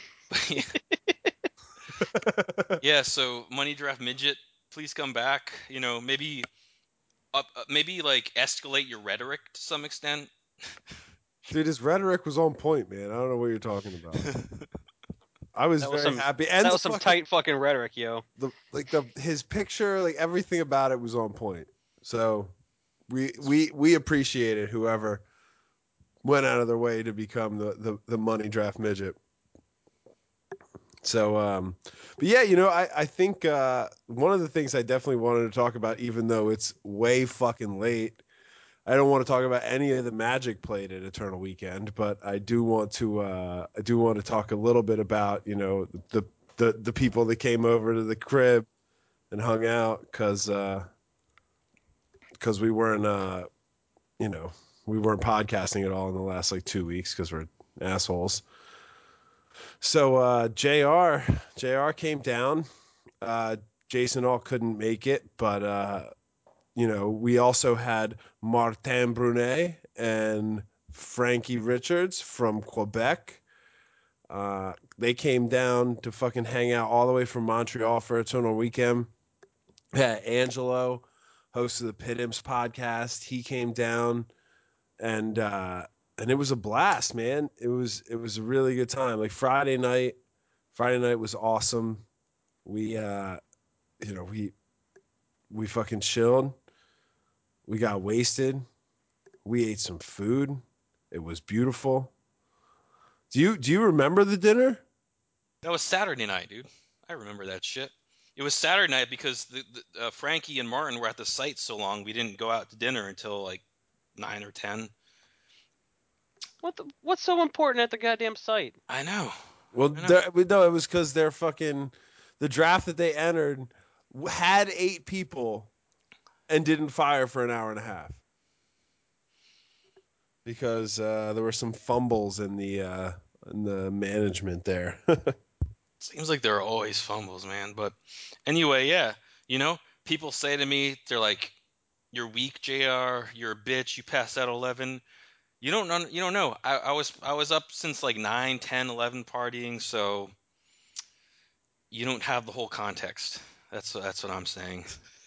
yeah. So Money Draft Midget, please come back. Maybe like escalate your rhetoric to some extent. Dude, his rhetoric was on point, man. I don't know what you're talking about. I was very happy. And that the was some fucking tight fucking rhetoric, yo. his picture, like everything about it was on point. So we appreciated whoever went out of their way to become the money draft midget. So but yeah, I think one of the things I definitely wanted to talk about, even though it's way fucking late, I don't want to talk about any of the Magic played at Eternal Weekend, but I do want to talk a little bit about the people that came over to the crib and hung out because we weren't we weren't podcasting at all in the last like 2 weeks because we're assholes. So Jr. came down. Uh, Jason all couldn't make it, but we also had Martin Brunet and Frankie Richards from Quebec. They came down to fucking hang out all the way from Montreal for Eternal Weekend. Yeah, Angelo, host of the Pit Imps podcast, he came down and it was a blast, man. It was a really good time. Like Friday night was awesome. We we fucking chilled. We got wasted. We ate some food. It was beautiful. Do you remember the dinner? That was Saturday night, dude. I remember that shit. It was Saturday night because Frankie and Martin were at the site so long we didn't go out to dinner until like 9 or 10. What's so important at the goddamn site? I know. Well, I know. no, it was because they're fucking the draft that they entered had 8 people and didn't fire for an hour and a half because there were some fumbles in the management there. Seems like there are always fumbles, man. But anyway, yeah. People say to me, they're like, "You're weak, Jr. You're a bitch. You passed out 11." You don't know. You don't know. I was up since like 9, 10, 11 partying, so you don't have the whole context. That's what I'm saying.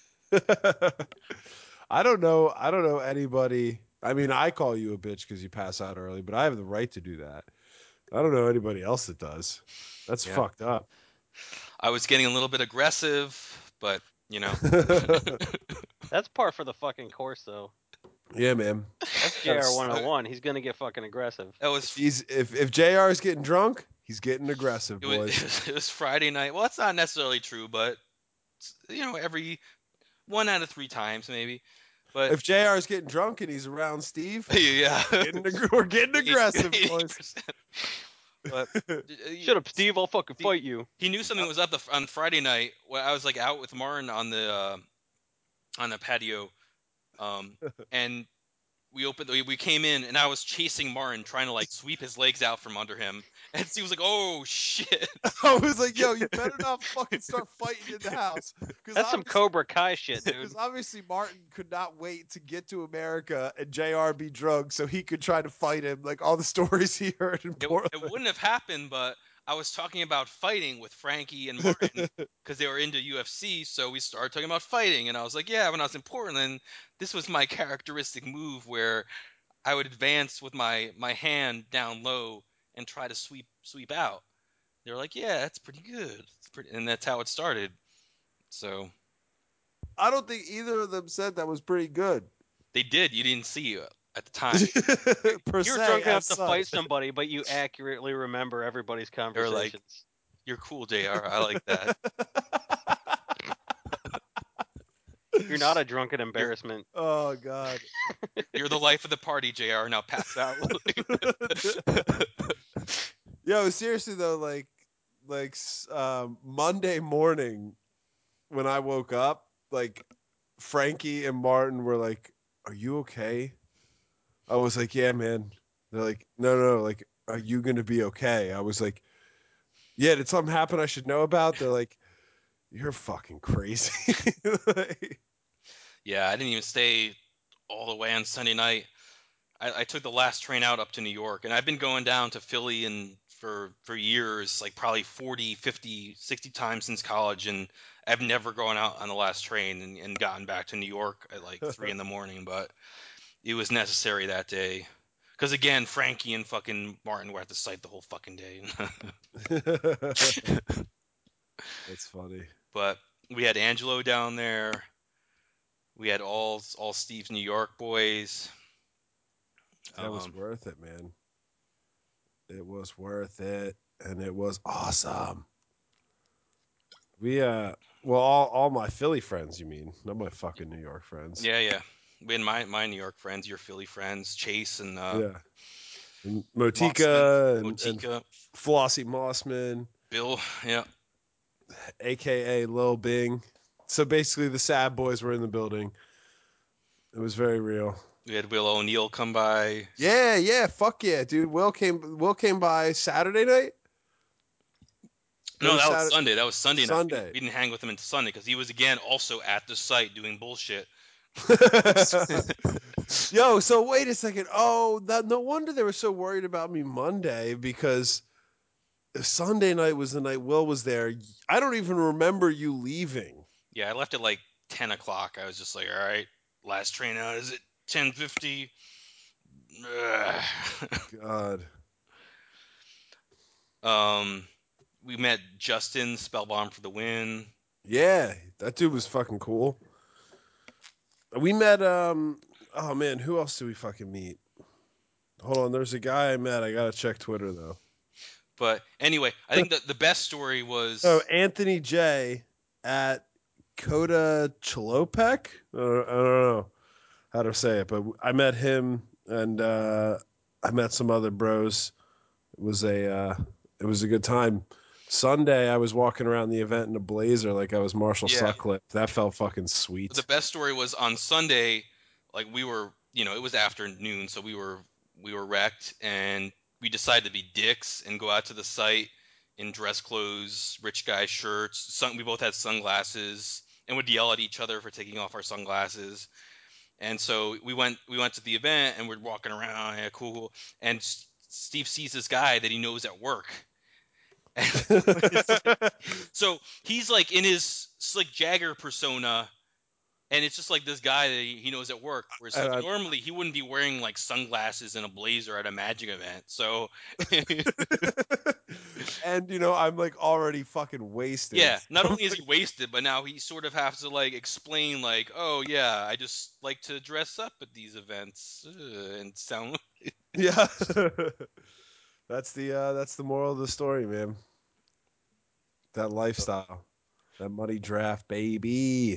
I don't know anybody. I mean, I call you a bitch because you pass out early, but I have the right to do that. I don't know anybody else that does. That's Yeah. fucked up. I was getting a little bit aggressive, but you know. That's par for the fucking course, though. Yeah, man. That's Gotta JR 101. He's gonna get fucking aggressive. That If was he's if JR is getting drunk, he's getting aggressive, it was boys. it was Friday night. Well, it's not necessarily true, but every 1 out of 3 times maybe. But If JR is getting drunk and he's around Steve, yeah, we're getting aggressive, boys. 80%. But Shut up, Steve. I'll fucking fight you. he knew something was up on Friday night when I was like out with Martin on the patio, and we came in and I was chasing Martin trying to like sweep his legs out from under him, And Steve was like, "Oh shit!" I was like, yo, you better not fucking start fighting in the house. That's some Cobra Kai shit, dude. Because obviously Martin could not wait to get to America and JR be drunk so he could try to fight him, like all the stories he heard in It Portland. wouldn't have happened, but I was talking about fighting with Frankie and Martin because they were into UFC, so we started talking about fighting, and I was like, yeah, when I was in Portland, this was my characteristic move where I would advance with my hand down low and try to sweep out. They were like, yeah, that's pretty good. It's pretty, and that's how it started. So I don't think either of them said that was pretty good. they did. You didn't see it at the time. Per You're se, drunk enough as to such. fight somebody, but you accurately remember everybody's They were like, conversations. you're cool, JR. I like that. You're not a drunken You're embarrassment. Oh God. you're the life of the party, JR. Now pass out. Yo, seriously though, Monday morning when I woke up, like Frankie and Martin were like, "Are you okay?" I was like, "Yeah, man." They're like, "No, no, no, like, are you gonna be okay?" I was like, "Yeah, did something happen I should know about?" They're like, "You're fucking crazy." Like, Yeah, I didn't even stay all the way on Sunday night. I took the last train out up to New York, and I've been going down to Philly and for years, like probably 40, 50, 60 times since college, and I've never gone out on the last train and gotten back to New York at like 3 in the morning, but it was necessary that day. Because again, Frankie and fucking Martin were at the site the whole fucking day. That's funny. But we had Angelo down there. We had all Steve's New York boys. That was Um, worth it, man. It was worth it, and it was awesome. We well, all my Philly friends, you mean, not my fucking New York friends. yeah, yeah. We had my New York friends, your Philly friends, Chase and Yeah, and Mossman, Motika and Motika, Flossie Mossman, Bill. Yeah, aka Lil Bing. So basically, the Sad Boys were in the building. It was very real. we had Will O'Neill come by. Yeah, yeah, fuck yeah, dude. Will came by Saturday night. It No, was that was Saturday, Sunday. That was Sunday night. Sunday. We didn't hang with him until Sunday because he was again also at the site doing bullshit. Yo, so wait a second. Oh, no wonder they were so worried about me Monday because Sunday night was the night Will was there. I don't even remember you leaving. Yeah, I left at like 10 o'clock. I was just like, all right, last train out is at 10:50. God. um, we met Justin Spellbomb for the win. Yeah, that dude was fucking cool. We met oh man, who else did we fucking meet? Hold on, there's a guy I met. I gotta check Twitter though. But anyway, I think that the best story Oh, was Anthony J at Coda Chalopek. I don't know how to say it, but I met him and I met some other bros. It was it was a good time. Sunday, I was walking around the event in a blazer like I was Marshall yeah. Sutcliffe. That felt fucking The sweet. best story was on Sunday, like we were, it was afternoon, so we were wrecked, and we decided to be dicks and go out to the site in dress clothes, rich guy shirts. We both had sunglasses and would yell at each other for taking off our sunglasses. And so we went to the event and we're walking around, yeah, cool, cool. And Steve sees this guy that he knows at work. So he's like in his Slick Jagger persona, and it's just like this guy that he knows at work. Whereas like And normally he wouldn't be wearing like sunglasses and a blazer at a Magic event. So and I'm like already fucking wasted. yeah, not only is he wasted, but now he sort of has to like explain like, oh yeah, I just like to dress up at these events and sound. Yeah. That's the moral of the story, man. That lifestyle. That money draft, baby.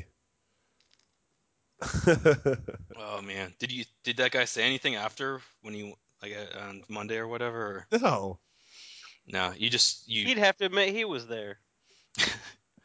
Oh man, did that guy say anything after when you like on Monday or whatever? Or? No. No, you. He'd have to admit he was there.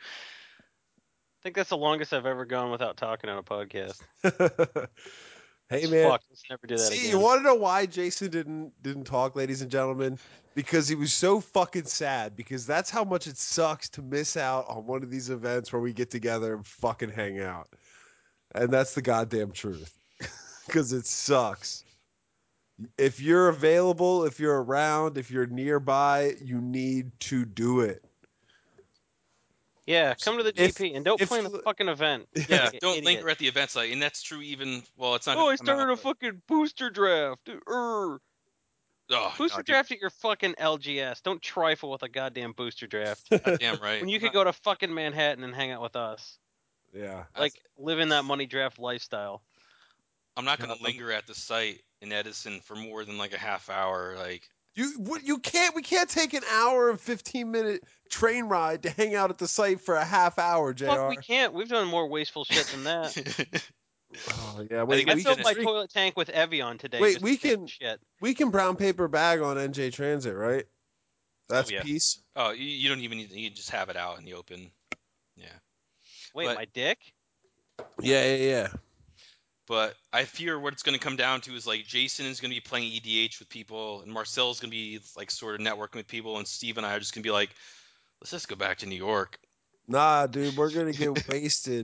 I think that's the longest I've ever gone without talking on a podcast. Hey man, Fuck, let's never do that see, you again. want to know why Jason didn't talk, ladies and gentlemen? Because he was so fucking sad. Because that's how much it sucks to miss out on one of these events where we get together and fucking hang out. And that's the goddamn truth. Because it sucks. If you're available, if you're around, if you're nearby, you need to do it. Yeah, come to the If GP and don't if plan the you fucking event. Yeah, Like an don't idiot. linger at the event site, and that's true. Even well, it's not Oh, gonna I come out. started a But, fucking booster draft. oh, no, Booster dude, draft at your fucking LGS. Don't trifle with a goddamn booster draft. damn right. When you I'm could not- go to fucking Manhattan and hang out with us. yeah. that's- Like, live in that money draft lifestyle. I'm not gonna God, linger at the site in Edison for more than like a half hour. Like, you can't we can't take an hour and 15-minute train ride to hang out at the site for a half hour, JR. Fuck, we can't. We've done more wasteful shit than that. Oh yeah, I think I we filled can- my toilet tank with Evian today. Wait, just we to take can- shit. we can brown paper bag on NJ Transit, right? That's yeah. peace. Oh, you don't even need. You can just have it out in the open. Yeah, Wait, but- my dick? Yeah. but I fear what it's gonna come down to is like Jason is gonna be playing EDH with people, and Marcel's gonna be like sort of networking with people, and Steve and I are just gonna be like, let's just go back to New York. Nah, dude, we're gonna get wasted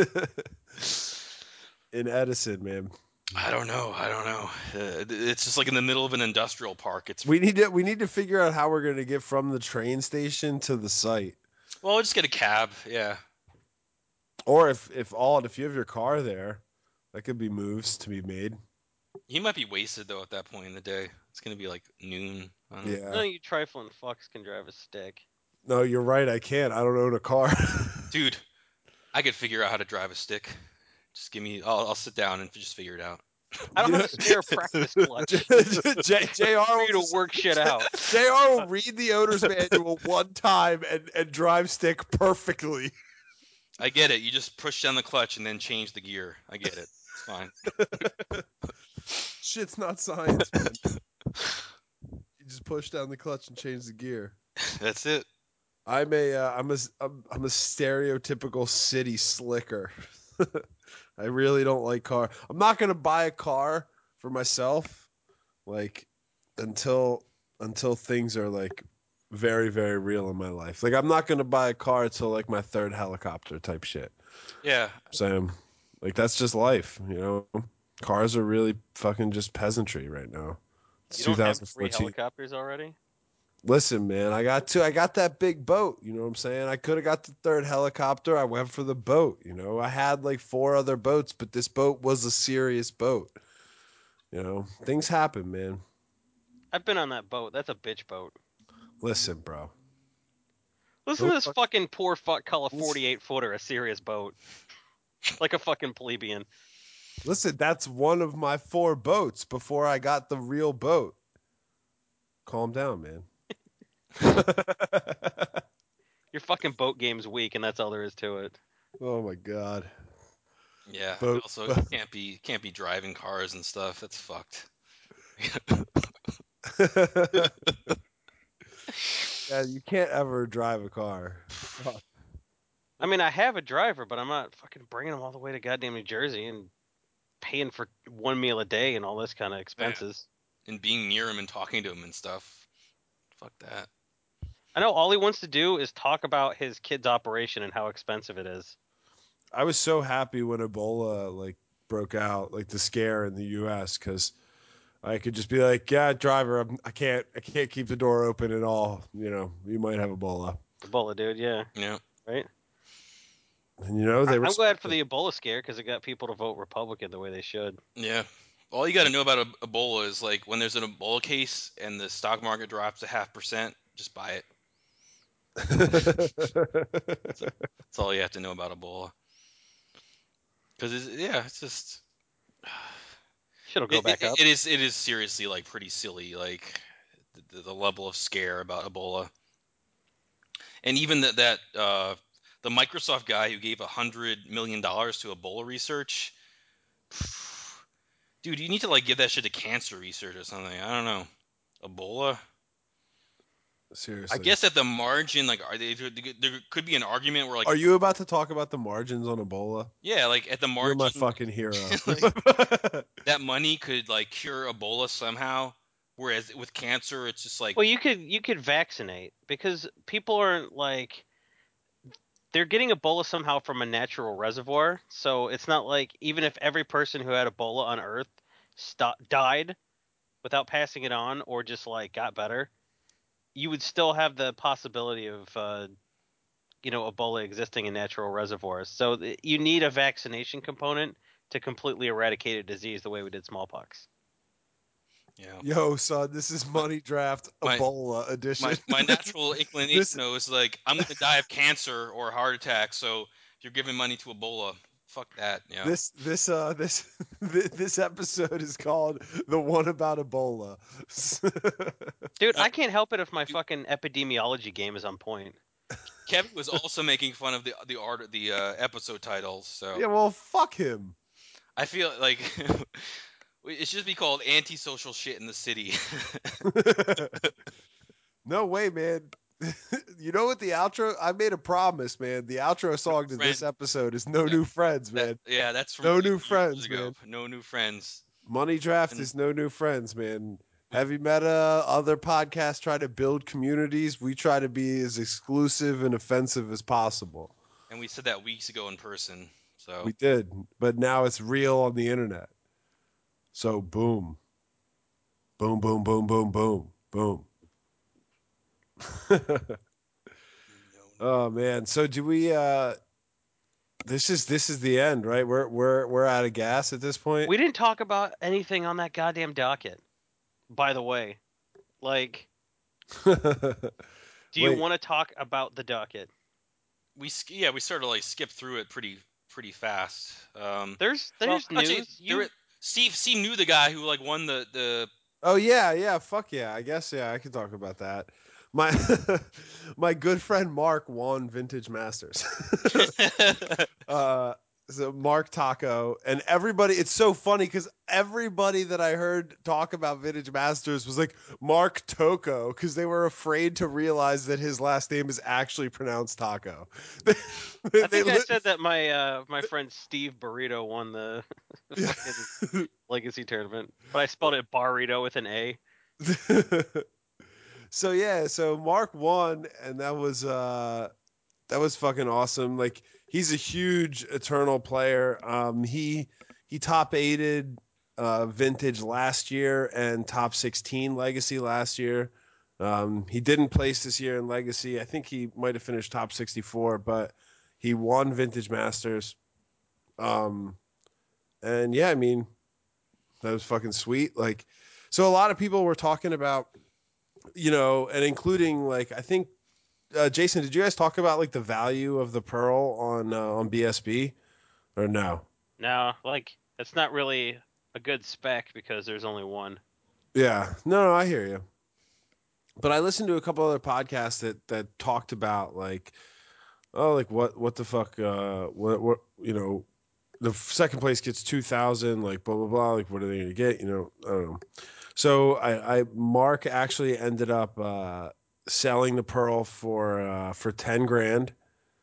in Edison, man. I don't know. It's just like in the middle of an industrial park. It's We need to figure out how we're gonna get from the train station to the site. well, I'll just get a cab. Yeah. Or if you have your car there, that could be moves to be made. He might be wasted though at that point in the day. It's gonna be like noon. I don't know. Yeah. None of you trifling fucks can drive a stick. No, you're right. I can't. I don't own a car. Dude, I could figure out how to drive a stick. Just give me. I'll sit down and just figure it out. I don't You have know- a spare practice clutch JR for will you to just- work shit out. JR will read the owner's manual one time and drive stick perfectly. I get it. You just push down the clutch and then change the gear. I get it. It's fine. Shit's not science, man. You just push down the clutch and change the gear. That's it. I'm a stereotypical city slicker. I really don't like car. I'm not gonna buy a car for myself, like until things are like very very real in my life. Like I'm not gonna buy a car until like my third helicopter type shit. Yeah. Sam, like that's just life, you know. Cars are really fucking just peasantry right now. It's You don't have 3 2014. helicopters already? Listen, man, I got that big boat. You know what I'm saying? I could have got the third helicopter. I went for the boat. You know, I had like 4 other boats, but this boat was a serious boat. You know, things happen, man. I've been on that boat. That's a bitch boat. Listen, bro. Listen Don't to this fuck- fucking poor fuck call a 48 footer a serious boat. Like a fucking plebeian. Listen, that's one of my 4 boats before I got the real boat. Calm down, man. Your fucking boat game's weak, and that's all there is to it. Oh my god. Yeah. Boat. Also, you can't be driving cars and stuff. That's fucked. Yeah, you can't ever drive a car. Fuck. I mean, I have a driver, but I'm not fucking bringing him all the way to goddamn New Jersey and paying for 1 meal a day and all this kind of expenses. And being near him and talking to him and stuff. Fuck that. I know all he wants to do is talk about his kid's operation and how expensive it is. I was so happy when Ebola like broke out, like the scare in the U.S. because I could just be like, "Yeah, driver, I can't keep the door open at all. You know, you might have Ebola." Ebola, dude, yeah, Yeah. right? And you know, they I'm glad for respect the Ebola scare because it got people to vote Republican the way they should. Yeah. All you got to know about Ebola is like when there's an Ebola case and the stock market drops a 0.5%, just buy it. it. That's all you have to know about Ebola. Because it's just Shit'll go back up. it is seriously like pretty silly, like the level of scare about Ebola, and even that the Microsoft guy who gave $100 million to Ebola research, dude, you need to like give that shit to cancer research or something. I don't know, Ebola. Seriously. I guess at the margin, like, there could be an argument where, like, Are you about to talk about the margins on Ebola? yeah, like at the You're margin, my fucking hero. like, that money could like cure Ebola somehow, whereas with cancer, it's just like Well, you could vaccinate because people aren't like they're getting Ebola somehow from a natural reservoir. So it's not like even if every person who had Ebola on Earth died without passing it on or just like got better, you would still have the possibility of Ebola existing in natural reservoirs. So you need a vaccination component to completely eradicate a disease the way we did smallpox. yeah. Yo, son, this is Money Draft My Ebola edition. my natural inclination This though is like I'm gonna die of cancer or a heart attack. So if you're giving money to Ebola, fuck that. Yeah. this this episode is called The One About Ebola. Dude, Uh, I can't help it if my fucking epidemiology game is on point. Kevin was also making fun of the episode titles. So Yeah, well, fuck him. I feel like it should be called antisocial shit in the city. No way, man. You know what the outro? I made a promise, man. The outro No song to this friend. episode is No That, New Friends, man. that's from No like new years friends, ago. man. No new friends. Money Draft And is no new friends, man. we Heavy Meta, other podcasts try to build communities. We try to be as exclusive and offensive as possible. and we said that weeks ago in person. So We did, but now it's real on the internet. So boom, boom, boom, boom, boom, boom, boom. no. Oh man. So do we this is the end, right? We're out of gas at this point. We didn't talk about anything on that goddamn docket, by the way. Like, do you Wait. want to talk about the docket? We sort of like skipped through it pretty fast. Well, There's actually, news. You Steve knew the guy who like won the Oh yeah, yeah, fuck yeah. I guess yeah, I can talk about that. My my good friend Mark won Vintage Masters. uh so Mark Taco and everybody, it's so funny because everybody that I heard talk about Vintage Masters was like Mark Toko because they were afraid to realize that his last name is actually pronounced Taco. I They think I lit- said that my friend Steve Burrito won the fucking legacy tournament, but I spelled it Barrito with an A. So yeah, so Mark won, and that was fucking awesome. Like he's a huge Eternal player. He top eighted Vintage last year and top 16 Legacy last year. He didn't place this year in Legacy. I think he might have finished top 64, but he won Vintage Masters. Um, and yeah, I mean that was fucking sweet. Like, so a lot of people were talking about, and including like I think Jason, did you guys talk about like the value of the Pearl on BSB or no? No, like it's not really a good spec because there's only one. Yeah, no, I hear you. But I listened to a couple other podcasts that talked about like, oh, like what the fuck, what the second place gets 2,000, like blah blah blah, like what are they gonna get? I don't know. So I Mark actually ended up selling the Pearl for 10 grand.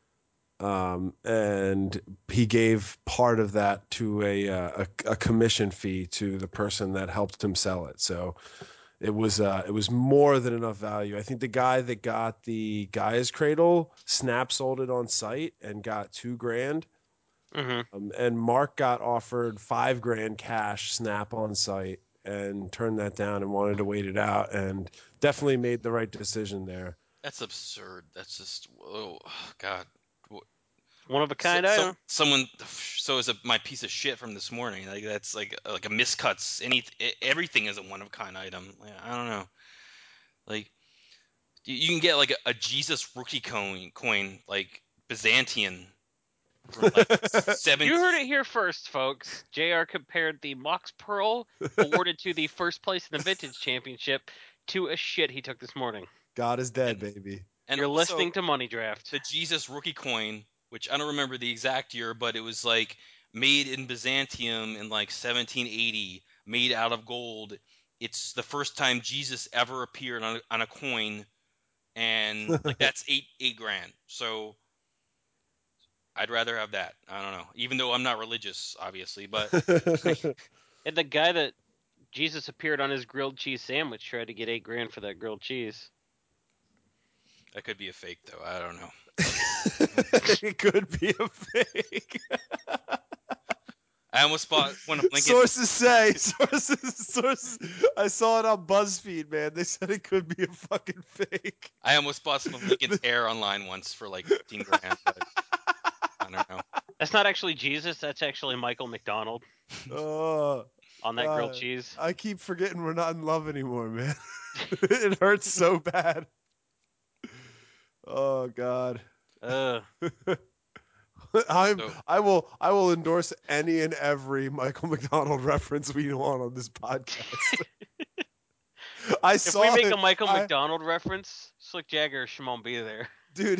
And he gave part of that to a commission fee to the person that helped him sell it. So it was more than enough value. I think the guy that got the Gaia's Cradle snap sold it on site and got 2 grand. Mm-hmm. And Mark got offered 5 grand cash snap on site and turned that down and wanted to wait it out and definitely made the right decision there. That's absurd. That's just oh God. One of a kind item. Someone so is my piece of shit from this morning. Like that's like a miscuts. Everything is a one of a kind item. Like, I don't know. Like you can get like a Jesus rookie coin like Byzantium from like You 17. heard it here first, folks. JR compared the Mox Pearl awarded to the first place in the Vintage Championship to a shit he took this morning. God is dead, and baby. and You're also listening to Money Draft. the Jesus rookie coin, which I don't remember the exact year, but it was like made in Byzantium in like 1780, made out of gold. It's the first time Jesus ever appeared on a coin, and like that's eight grand. So I'd rather have that. I don't know, even though I'm not religious, obviously, but And the guy that Jesus appeared on his grilled cheese sandwich tried to get $8,000 for that grilled cheese. That could be a fake, though. I don't know. It could be a fake. I almost bought one of Lincoln. Sources say. Sources. I saw it on BuzzFeed, man. They said it could be a fucking fake. I almost bought some of Lincoln's hair online once for like $15,000, but I don't know. That's not actually Jesus. That's actually Michael McDonald Oh, on that grilled God. cheese. I keep forgetting we're not in love anymore, man. It hurts so bad. Oh God. Ugh. I will endorse any and every Michael McDonald reference we want on this podcast. I If saw we make it, a Michael McDonald reference, Slick Jagger won't be there. dude.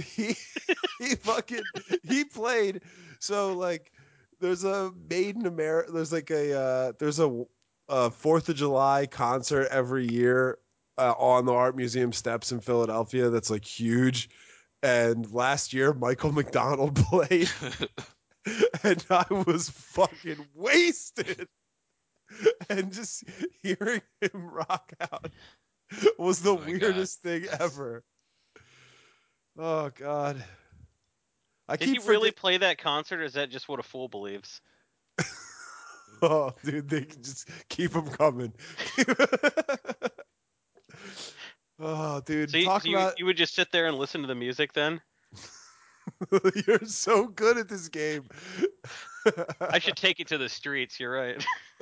He played. So like, there's a Made in America. There's like there's a 4th of July concert every year on the Art Museum steps in Philadelphia. That's like huge. And last year, Michael McDonald played, and I was fucking wasted. And just hearing him rock out was the Oh my God. weirdest thing ever. Oh God. Did he really play that concert, or is that just what a fool believes? Oh, dude, they can just keep them coming. Oh, dude, So, you would just sit there and listen to the music then? You're so good at this game. I should take it to the streets. You're right.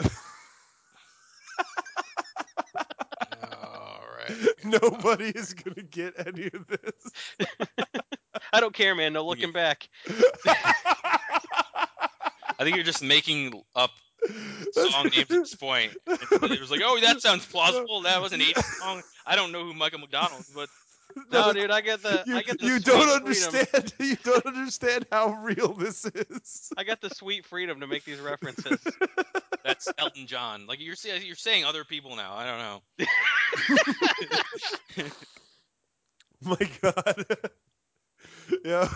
All right. Nobody is gonna get any of this. I don't care, man. No looking back. I think you're just making up song names at this point. It was like, oh, that sounds plausible. That was an 80s song. I don't know who Michael McDonald is, but No, dude, I get the you sweet don't freedom. understand. You don't understand how real this is. I got the sweet freedom to make these references. that's Elton John. Like you're saying other people now. I don't know. My God. Yeah.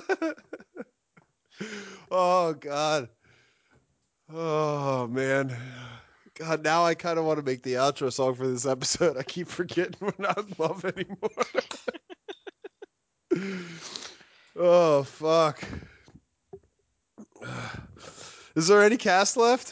Oh God. Oh man. God, now I kind of want to make the outro song for this episode. I keep forgetting we're not in love anymore. Oh fuck. Is there any cast left?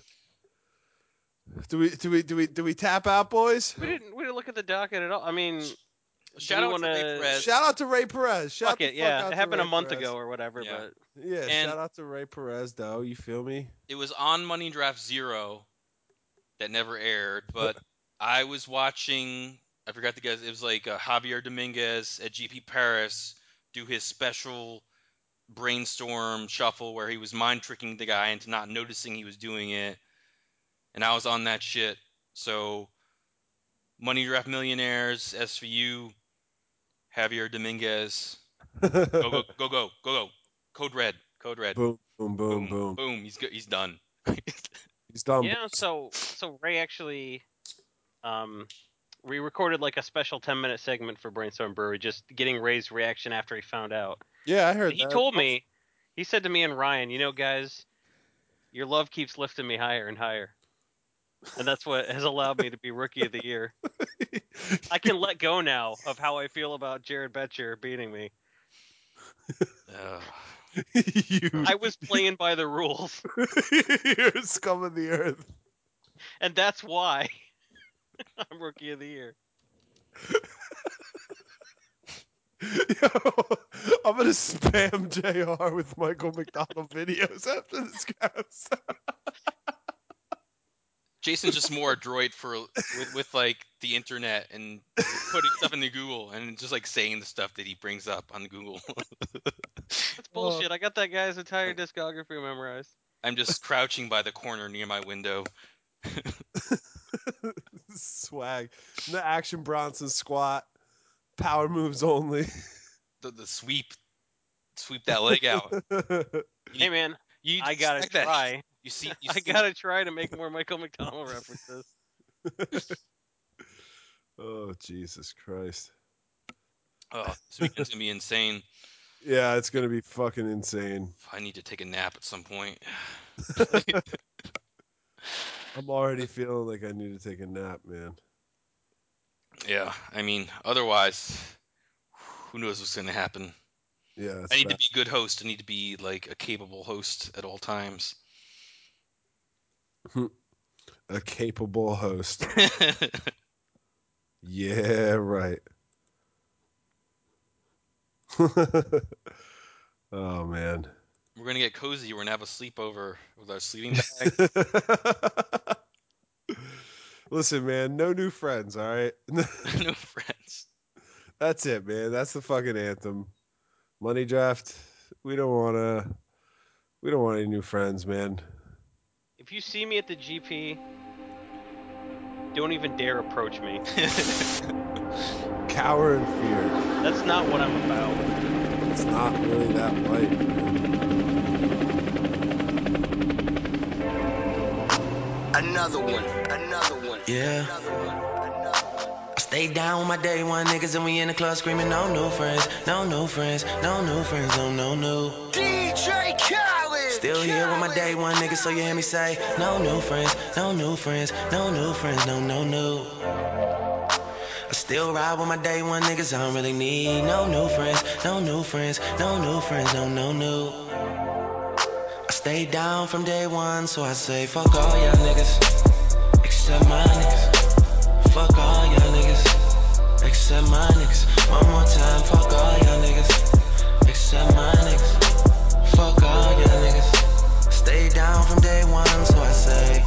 Do we tap out, boys? We didn't look at the docket at all. I mean, Shout out to Ray Perez. Shout out to Ray Perez. Fuck it, yeah. It happened a month ago or whatever, Yeah. but Yeah, And shout out to Ray Perez, though. You feel me? It was on Money Draft Zero that never aired, but I was watching. I forgot the guys. It was like Javier Dominguez at GP Paris do his special brainstorm shuffle where he was mind tricking the guy into not noticing he was doing it, and I was on that shit. So Money Draft Millionaires, SVU, Javier Dominguez, go. Code Red. Boom, boom, boom, Boom, boom. boom. He's good. He's done. He's done. yeah. So Ray actually, we recorded like a special 10-minute segment for Brainstorm Brewery, just getting Ray's reaction after he found out. Yeah, I heard And he that. told me, he said to me and Ryan, guys, your love keeps lifting me higher and higher. And that's what has allowed me to be Rookie of the Year. I can let go now of how I feel about Jared Betcher beating me. I was playing by the rules. You're scum of the earth. And that's why I'm Rookie of the Year. Yo, I'm gonna spam JR with Michael McDonald videos after this goes. Jason's just more adroit with like the internet and putting stuff into Google and just like saying the stuff that he brings up on Google. That's bullshit. I got that guy's entire discography memorized. I'm just crouching by the corner near my window. Swag. The Action Bronson squat. Power moves only. The sweep that leg out. Hey man, You I gotta try. You see, I gotta try to make more Michael McDonald references. Oh, Jesus Christ. Oh, this weekend's gonna be insane. Yeah, it's gonna be fucking insane. I need to take a nap at some point. I'm already feeling like I need to take a nap, man. Yeah, I mean, otherwise, who knows what's gonna happen? Yeah, I it's need to bad. be a good host. I need to be like a capable host at all times. A capable host. Yeah, right. Oh man. We're gonna get cozy. We're gonna have a sleepover with our sleeping bag. Listen, man, no new friends, all right? No friends. That's it, man. That's the fucking anthem. Money draft. We don't wanna we don't want any new friends, man. If you see me at the GP, don't even dare approach me. Cower in fear. That's not what I'm about. It's not really that light, man. Another one, another one. Yeah. Another one, another one. I stay down with my day one niggas and we in the club screaming no new friends, no new friends, no new friends, no no new. DJ Khaled. Still here with my day one niggas, so you hear me say no new friends, no new friends, no new friends, no no new. I still ride with my day one niggas, I don't really need no new friends, no new friends, no new friends, no no new. I stay down from day one, so I say fuck all y'all niggas, except my niggas. Fuck all y'all niggas, except my niggas. One more time, fuck all y'all niggas, except my niggas. Fuck all y'all niggas. Stay down from day one, so I say.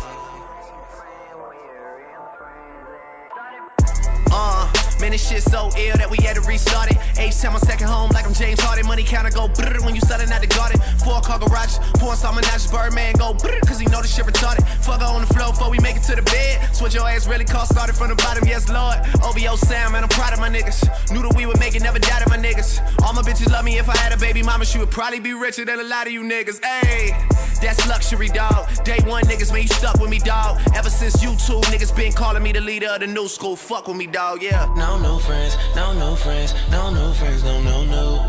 Man, this shit so ill that we had to restart it. H-Town, my second home, like I'm James Harden. Money counter go brrr when you selling out the garden. 4-car garage, pouring some menages. Birdman go brrr, cause he know this shit retarded. Fuck her on the floor before we make it to the bed. Switch your ass really cost, started from the bottom, yes lord. OVO Sam, man, I'm proud of my niggas. Knew that we would make it, never doubted my niggas. All my bitches love me, if I had a baby mama, she would probably be richer than a lot of you niggas. Ayy, that's luxury, dog. Day one niggas, man, you stuck with me, dog. Ever since YouTube, niggas been calling me the leader of the new school. Fuck with me, dog, yeah. No new friends, no new friends, no new friends, no, no,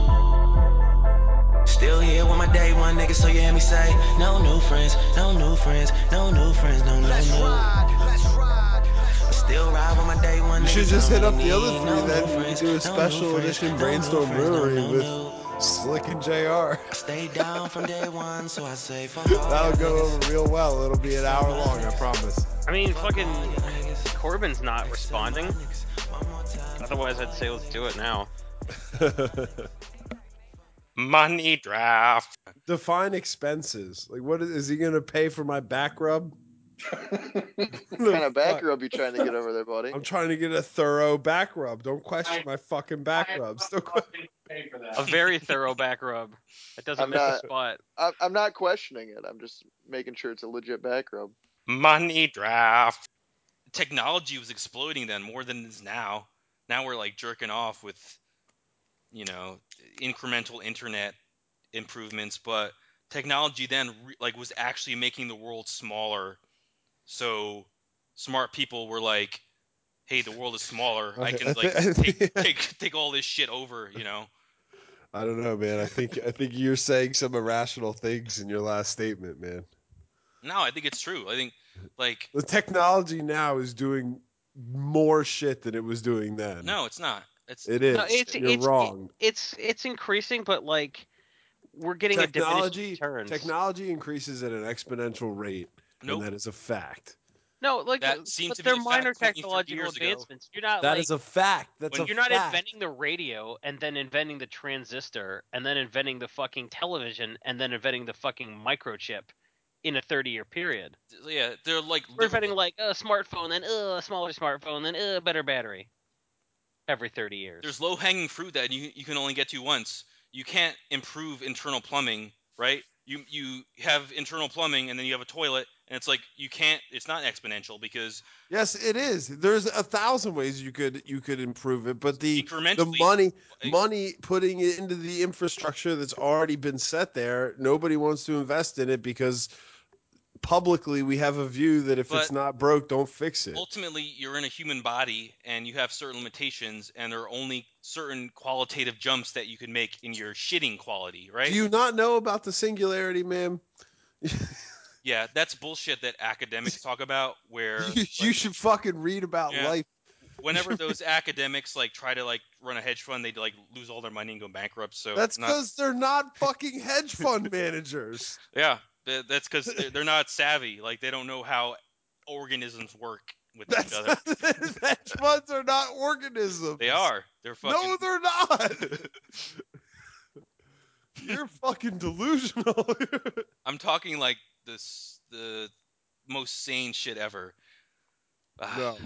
no. Still here with my day one niggas, so you hear me say, no new friends, no new friends, no new friends, no, no, Let's no. ride, let's ride. I still ride with my day one You niggas. should just I hit don't up the other need three no then. new You friends, could do a no special new friends, edition no new Brainstorm friends, no, Brewery no, with no. Slick and JR. I stay down from day one, so I say fuck all That'll y'all go niggas. over real well. It'll be an hour long, I promise. I mean, Fuck all fucking y'all niggas. Corbin's not Except my responding. niggas. One more time. Otherwise, I'd say let's do it now. Money draft. Define expenses. Like, what is he gonna pay for my back rub? What kind of back rub you trying to get over there, buddy? I'm trying to get a thorough back rub. Don't question my fucking back rubs. Don't A very thorough back rub. It doesn't I'm miss a not- spot. I'm not questioning it. I'm just making sure it's a legit back rub. Money draft. Technology was exploding then more than it is now. Now we're like jerking off with, you know, incremental internet improvements, but technology then like was actually making the world smaller. So smart people were like, "Hey, the world is smaller. I can like take all this shit over." You know? I don't know, man. I think you're saying some irrational things in your last statement, man. No, I think it's true. I think like The technology now is doing more shit than it was doing then. no, it's not. It No, is. You're wrong. it's increasing, but like we're getting a diminishing returns. Technology increases at an exponential rate, and Nope. that is a fact. No, like, That seemed but to be they're a minor fact 23 technological years ago. advancements. You're not That like is a fact. That's when a you're not fact. inventing the radio and then inventing the transistor and then inventing the fucking television and then inventing the fucking microchip in a 30-year period. Yeah, they're like We're inventing like a smartphone, then a smaller smartphone, then a better battery every 30 years. there's low hanging fruit that you can only get to once. You can't improve internal plumbing, right? You have internal plumbing and then you have a toilet and it's like you can't. It's not exponential because Yes, it is. There's 1,000 ways you could improve it, but the incrementally money putting it into the infrastructure that's already been set there, nobody wants to invest in it because publicly we have a view that if it's But not broke, don't fix it. ultimately you're in a human body and you have certain limitations and there are only certain qualitative jumps that you can make in your shitting quality, right? Do you not know about the singularity, man? Yeah, that's bullshit that academics talk about. Where You should fucking read about Yeah. life. whenever those academics like try to like run a hedge fund, they like lose all their money and go bankrupt. So That's not because they're not fucking hedge fund managers. yeah, that's because they're not savvy. Like they don't know how organisms work with each That's other. hedge funds are not organisms. They are. They're fucking. No, they're not. You're fucking delusional. I'm talking like the most sane shit ever. Ah, No.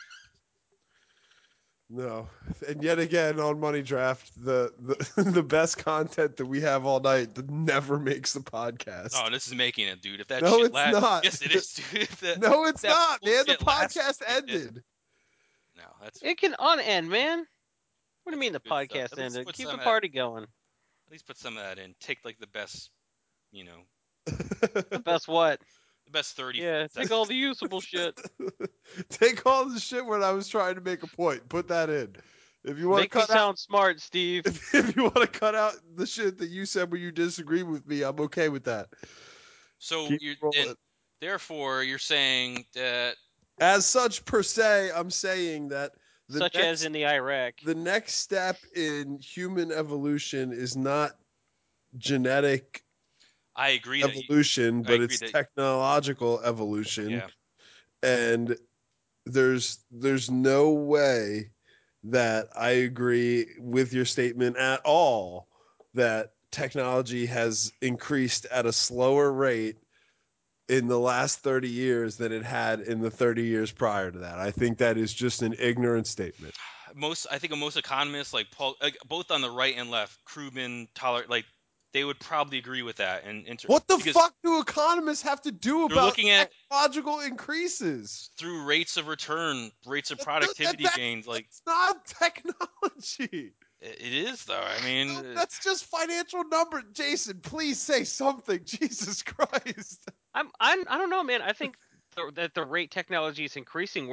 No. And yet again on Money Draft, the the best content that we have all night that never makes the podcast. Oh, this is making it, dude. If that No, shit it's not. yes, it is, dude. No, it's that not, man. The bullshit last podcast week did. ended. No, that's It can unend, man. What do you mean the good stuff. podcast At least ended? put Keep the some party going. at least put some of that in. Take like the best, you know, The best what? the best 30 Yeah, take seconds. all the usable shit. Take all the shit when I was trying to make a point. Put that in. If you want to Make me cut out, sound smart, Steve. if you want to cut out the shit that you said when you disagree with me, I'm okay with that. So Keep you're rolling. and therefore you're saying that As such, per se, I'm saying that Such as in the Iraq. the next step in human evolution is not genetic I agree that evolution, I but agree it's that technological evolution. yeah. And there's no way that I agree with your statement at all that technology has increased at a slower rate in the last 30 years than it had in the 30 years prior to that. I think that is just an ignorant statement. I think most economists like Paul, like, both on the right and left, Krugman, Toller, like they would probably agree with that. And What the because fuck do economists have to do they're about looking at technological increases? through rates of return, rates of That- productivity that's, gains. Like that's not technology. it is though. I mean, No, that's just financial number. Jason, please say something. Jesus Christ. I don't know, man. I think that the rate technology is increasing.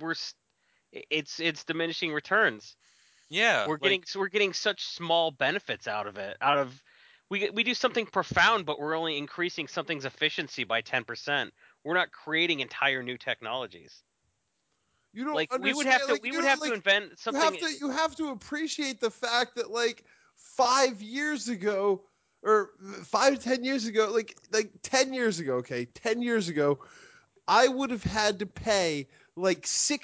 It's diminishing returns. yeah, like We're getting such small benefits out of it. We do something profound, but we're only increasing something's efficiency by 10%. We're not creating entire new technologies. You don't Like understand. Like we you would know, have to like invent something. you have to appreciate the fact that like 5 years ago or 5 10 years ago, like 10 years ago, okay, 10 years ago, I would have had to pay like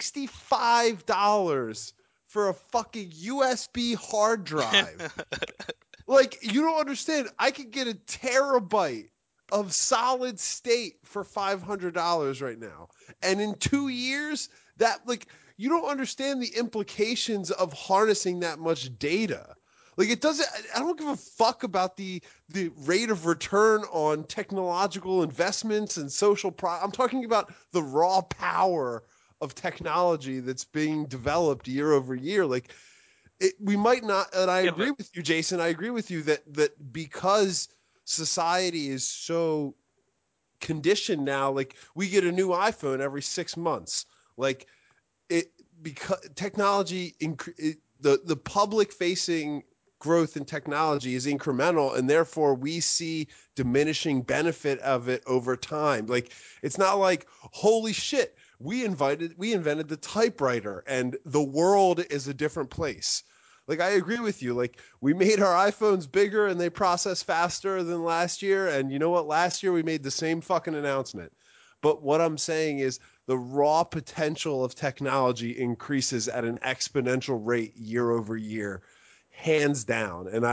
$65 for a fucking USB hard drive. Like, you don't understand. I could get a terabyte of solid state for $500 right now. And in 2 years, that, like, you don't understand the implications of harnessing that much data. Like, it doesn't, I don't give a fuck about the rate of return on technological investments and I'm talking about the raw power of technology that's being developed year over year. Like, we might not, and I Yeah, agree with you, Jason. I agree with you that because society is so conditioned now, like we get a new iPhone every 6 months, like it because technology, the public facing growth in technology is incremental, and therefore we see diminishing benefit of it over time. Like it's not like holy shit, we invented the typewriter, and the world is a different place. Like I agree with you. Like we made our iPhones bigger and they process faster than last year. And you know what? Last year we made the same fucking announcement. But what I'm saying is the raw potential of technology increases at an exponential rate year over year, hands down. And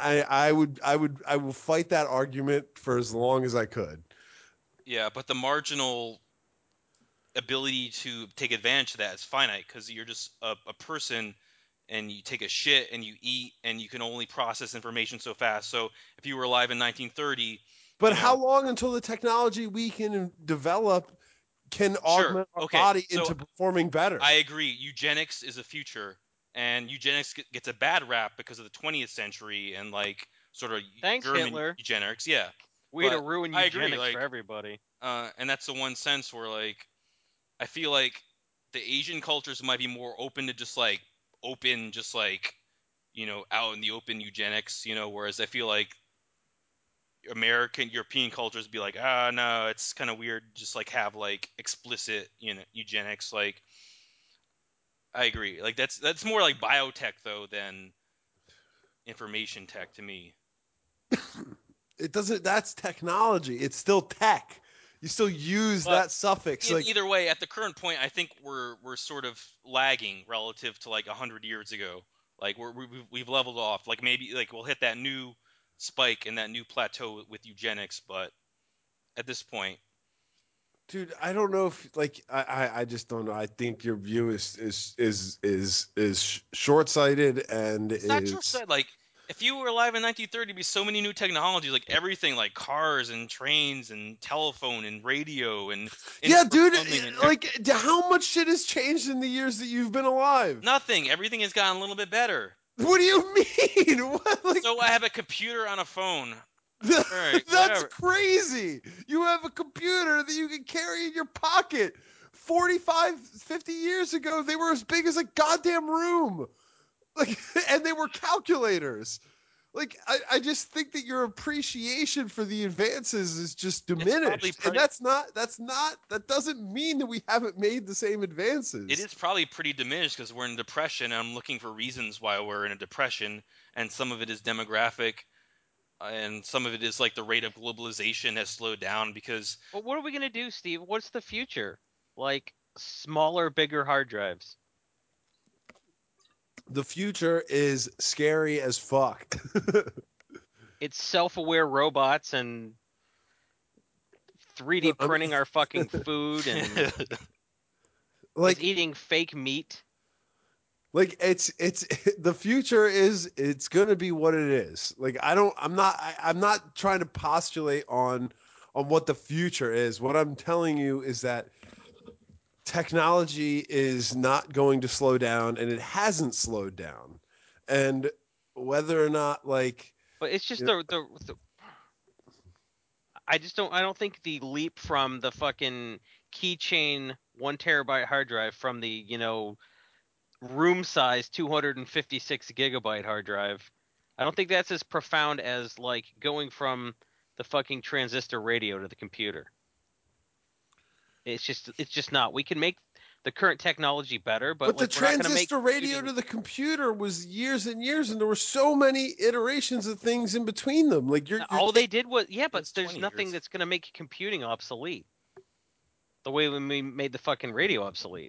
I will fight that argument for as long as I could. yeah, but the marginal ability to take advantage of that is finite because you're just a person and you take a shit and you eat and you can only process information so fast. So if you were alive in 1930, But you how know, long until the technology we can develop can sure, augment our okay. body So into performing better? I agree. Eugenics is a future, and eugenics gets a bad rap because of the 20th century and like sort of thanks German Hitler. eugenics. Yeah, Way to but ruin I agree. eugenics for Like, everybody. and that's the one sense where like I feel like the Asian cultures might be more open to just like open, just like out in the open eugenics. Whereas I feel like American European cultures be like, ah, no, it's kind of weird. Just like have like explicit, eugenics. Like, I agree. Like that's more like biotech though than information tech to me. It doesn't. That's technology. It's still tech. You still use But that suffix. Like either way, at the current point, I think we're sort of lagging relative to like 100 years ago. Like we've leveled off. Like maybe like we'll hit that new spike and that new plateau with eugenics, but at this point, dude, I don't know if like I just don't know. I think your view is short sighted and it's not true. is Like if you were alive in 1930, there'd be so many new technologies, like everything, like cars and trains and telephone and radio and yeah, indoor dude. plumbing and Like, how much shit has changed in the years that you've been alive? nothing. Everything has gotten a little bit better. What do you mean? What like? So I have a computer on a phone. All right, That's whatever. crazy. You have a computer that you can carry in your pocket. 45, 50 years ago, they were as big as a goddamn room. Like, and they were calculators. Like, I just think that your appreciation for the advances is just It's probably diminished. And that doesn't mean that we haven't made the same advances. it is probably pretty diminished because we're in a depression, and I'm looking for reasons why we're in a depression, and some of it is demographic, and some of it is like the rate of globalization has slowed down because But what are we gonna do, Steve? What's the future? Like smaller, bigger hard drives. The future is scary as fuck. It's self-aware robots and 3D I mean, printing our fucking food and like, it's eating fake meat. like it's the future is it's going to be what it is. Like I'm not trying to postulate on what the future is. What I'm telling you is that technology is not going to slow down, and it hasn't slowed down. And whether or not like But it's just you the I don't think the leap from the fucking keychain 1 terabyte hard drive from the, room size 256 gigabyte hard drive. I don't think that's as profound as like going from the fucking transistor radio to the computer. It's just not. We can make the current technology better, but but the like we're not going to make transistor radio computing. to the computer was years and years, and there were so many iterations of things in between them. Like you're All they did was yeah, but it's there's 20 nothing years. that's going to make computing obsolete. The way when we made the fucking radio obsolete.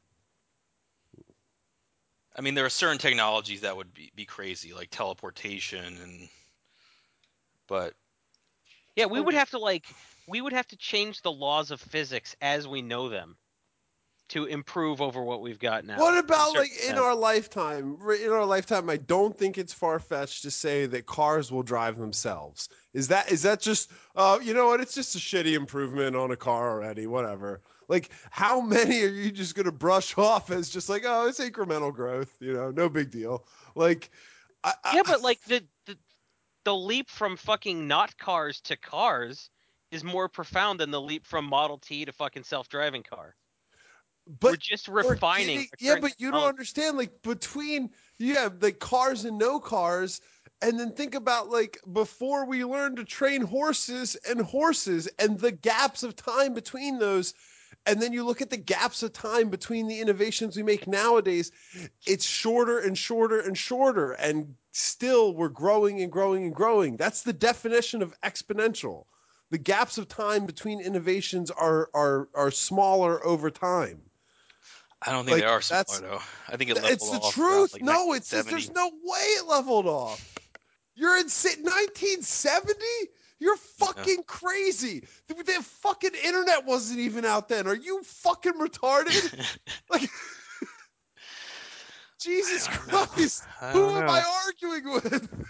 I mean, there are certain technologies that would be crazy, like teleportation, but Yeah, we would have to change the laws of physics as we know them to improve over what we've got now. What to a about certain like in extent. our lifetime? In our lifetime, I don't think it's far fetched to say that cars will drive themselves. Is that just you know what? It's just a shitty improvement on a car already. Whatever. Like, how many are you just gonna brush off as just like, oh, it's incremental growth? You know, no big deal. Like, Yeah, but like the leap from fucking not cars to cars is more profound than the leap from Model T to fucking self-driving car. We're but just we're refining getting the yeah, current but you don't technology. understand. Like between you have like cars and no cars. And then think about like before we learned to train horses and the gaps of time between those. And then you look at the gaps of time between the innovations we make nowadays, it's shorter and shorter and shorter. And still we're growing and growing and growing. That's the definition of exponential. The gaps of time between innovations are smaller over time. I don't think they Like are smaller that's though. I think it it's leveled the off around truth. like No, it's just 1970. there's no way it leveled off. You're in 1970? You're Yeah. fucking crazy. The fucking internet wasn't even out then. Are you fucking retarded? Like, Jesus I don't know. Christ. I Who don't am know. I arguing with?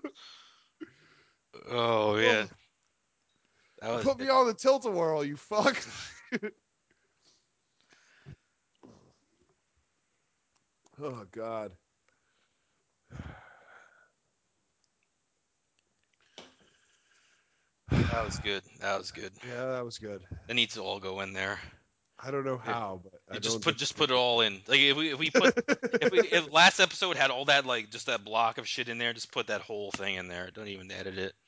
Oh yeah, Oh, that was put it. me on the tilt-a-whirl, you fuck. Oh, God. That was good. That was good. Yeah, that was good. It needs to all go in there. I don't know Yeah. how, but I You don't just put it all in. Like if last episode had all that like just that block of shit in there, just put that whole thing in there. Don't even edit it.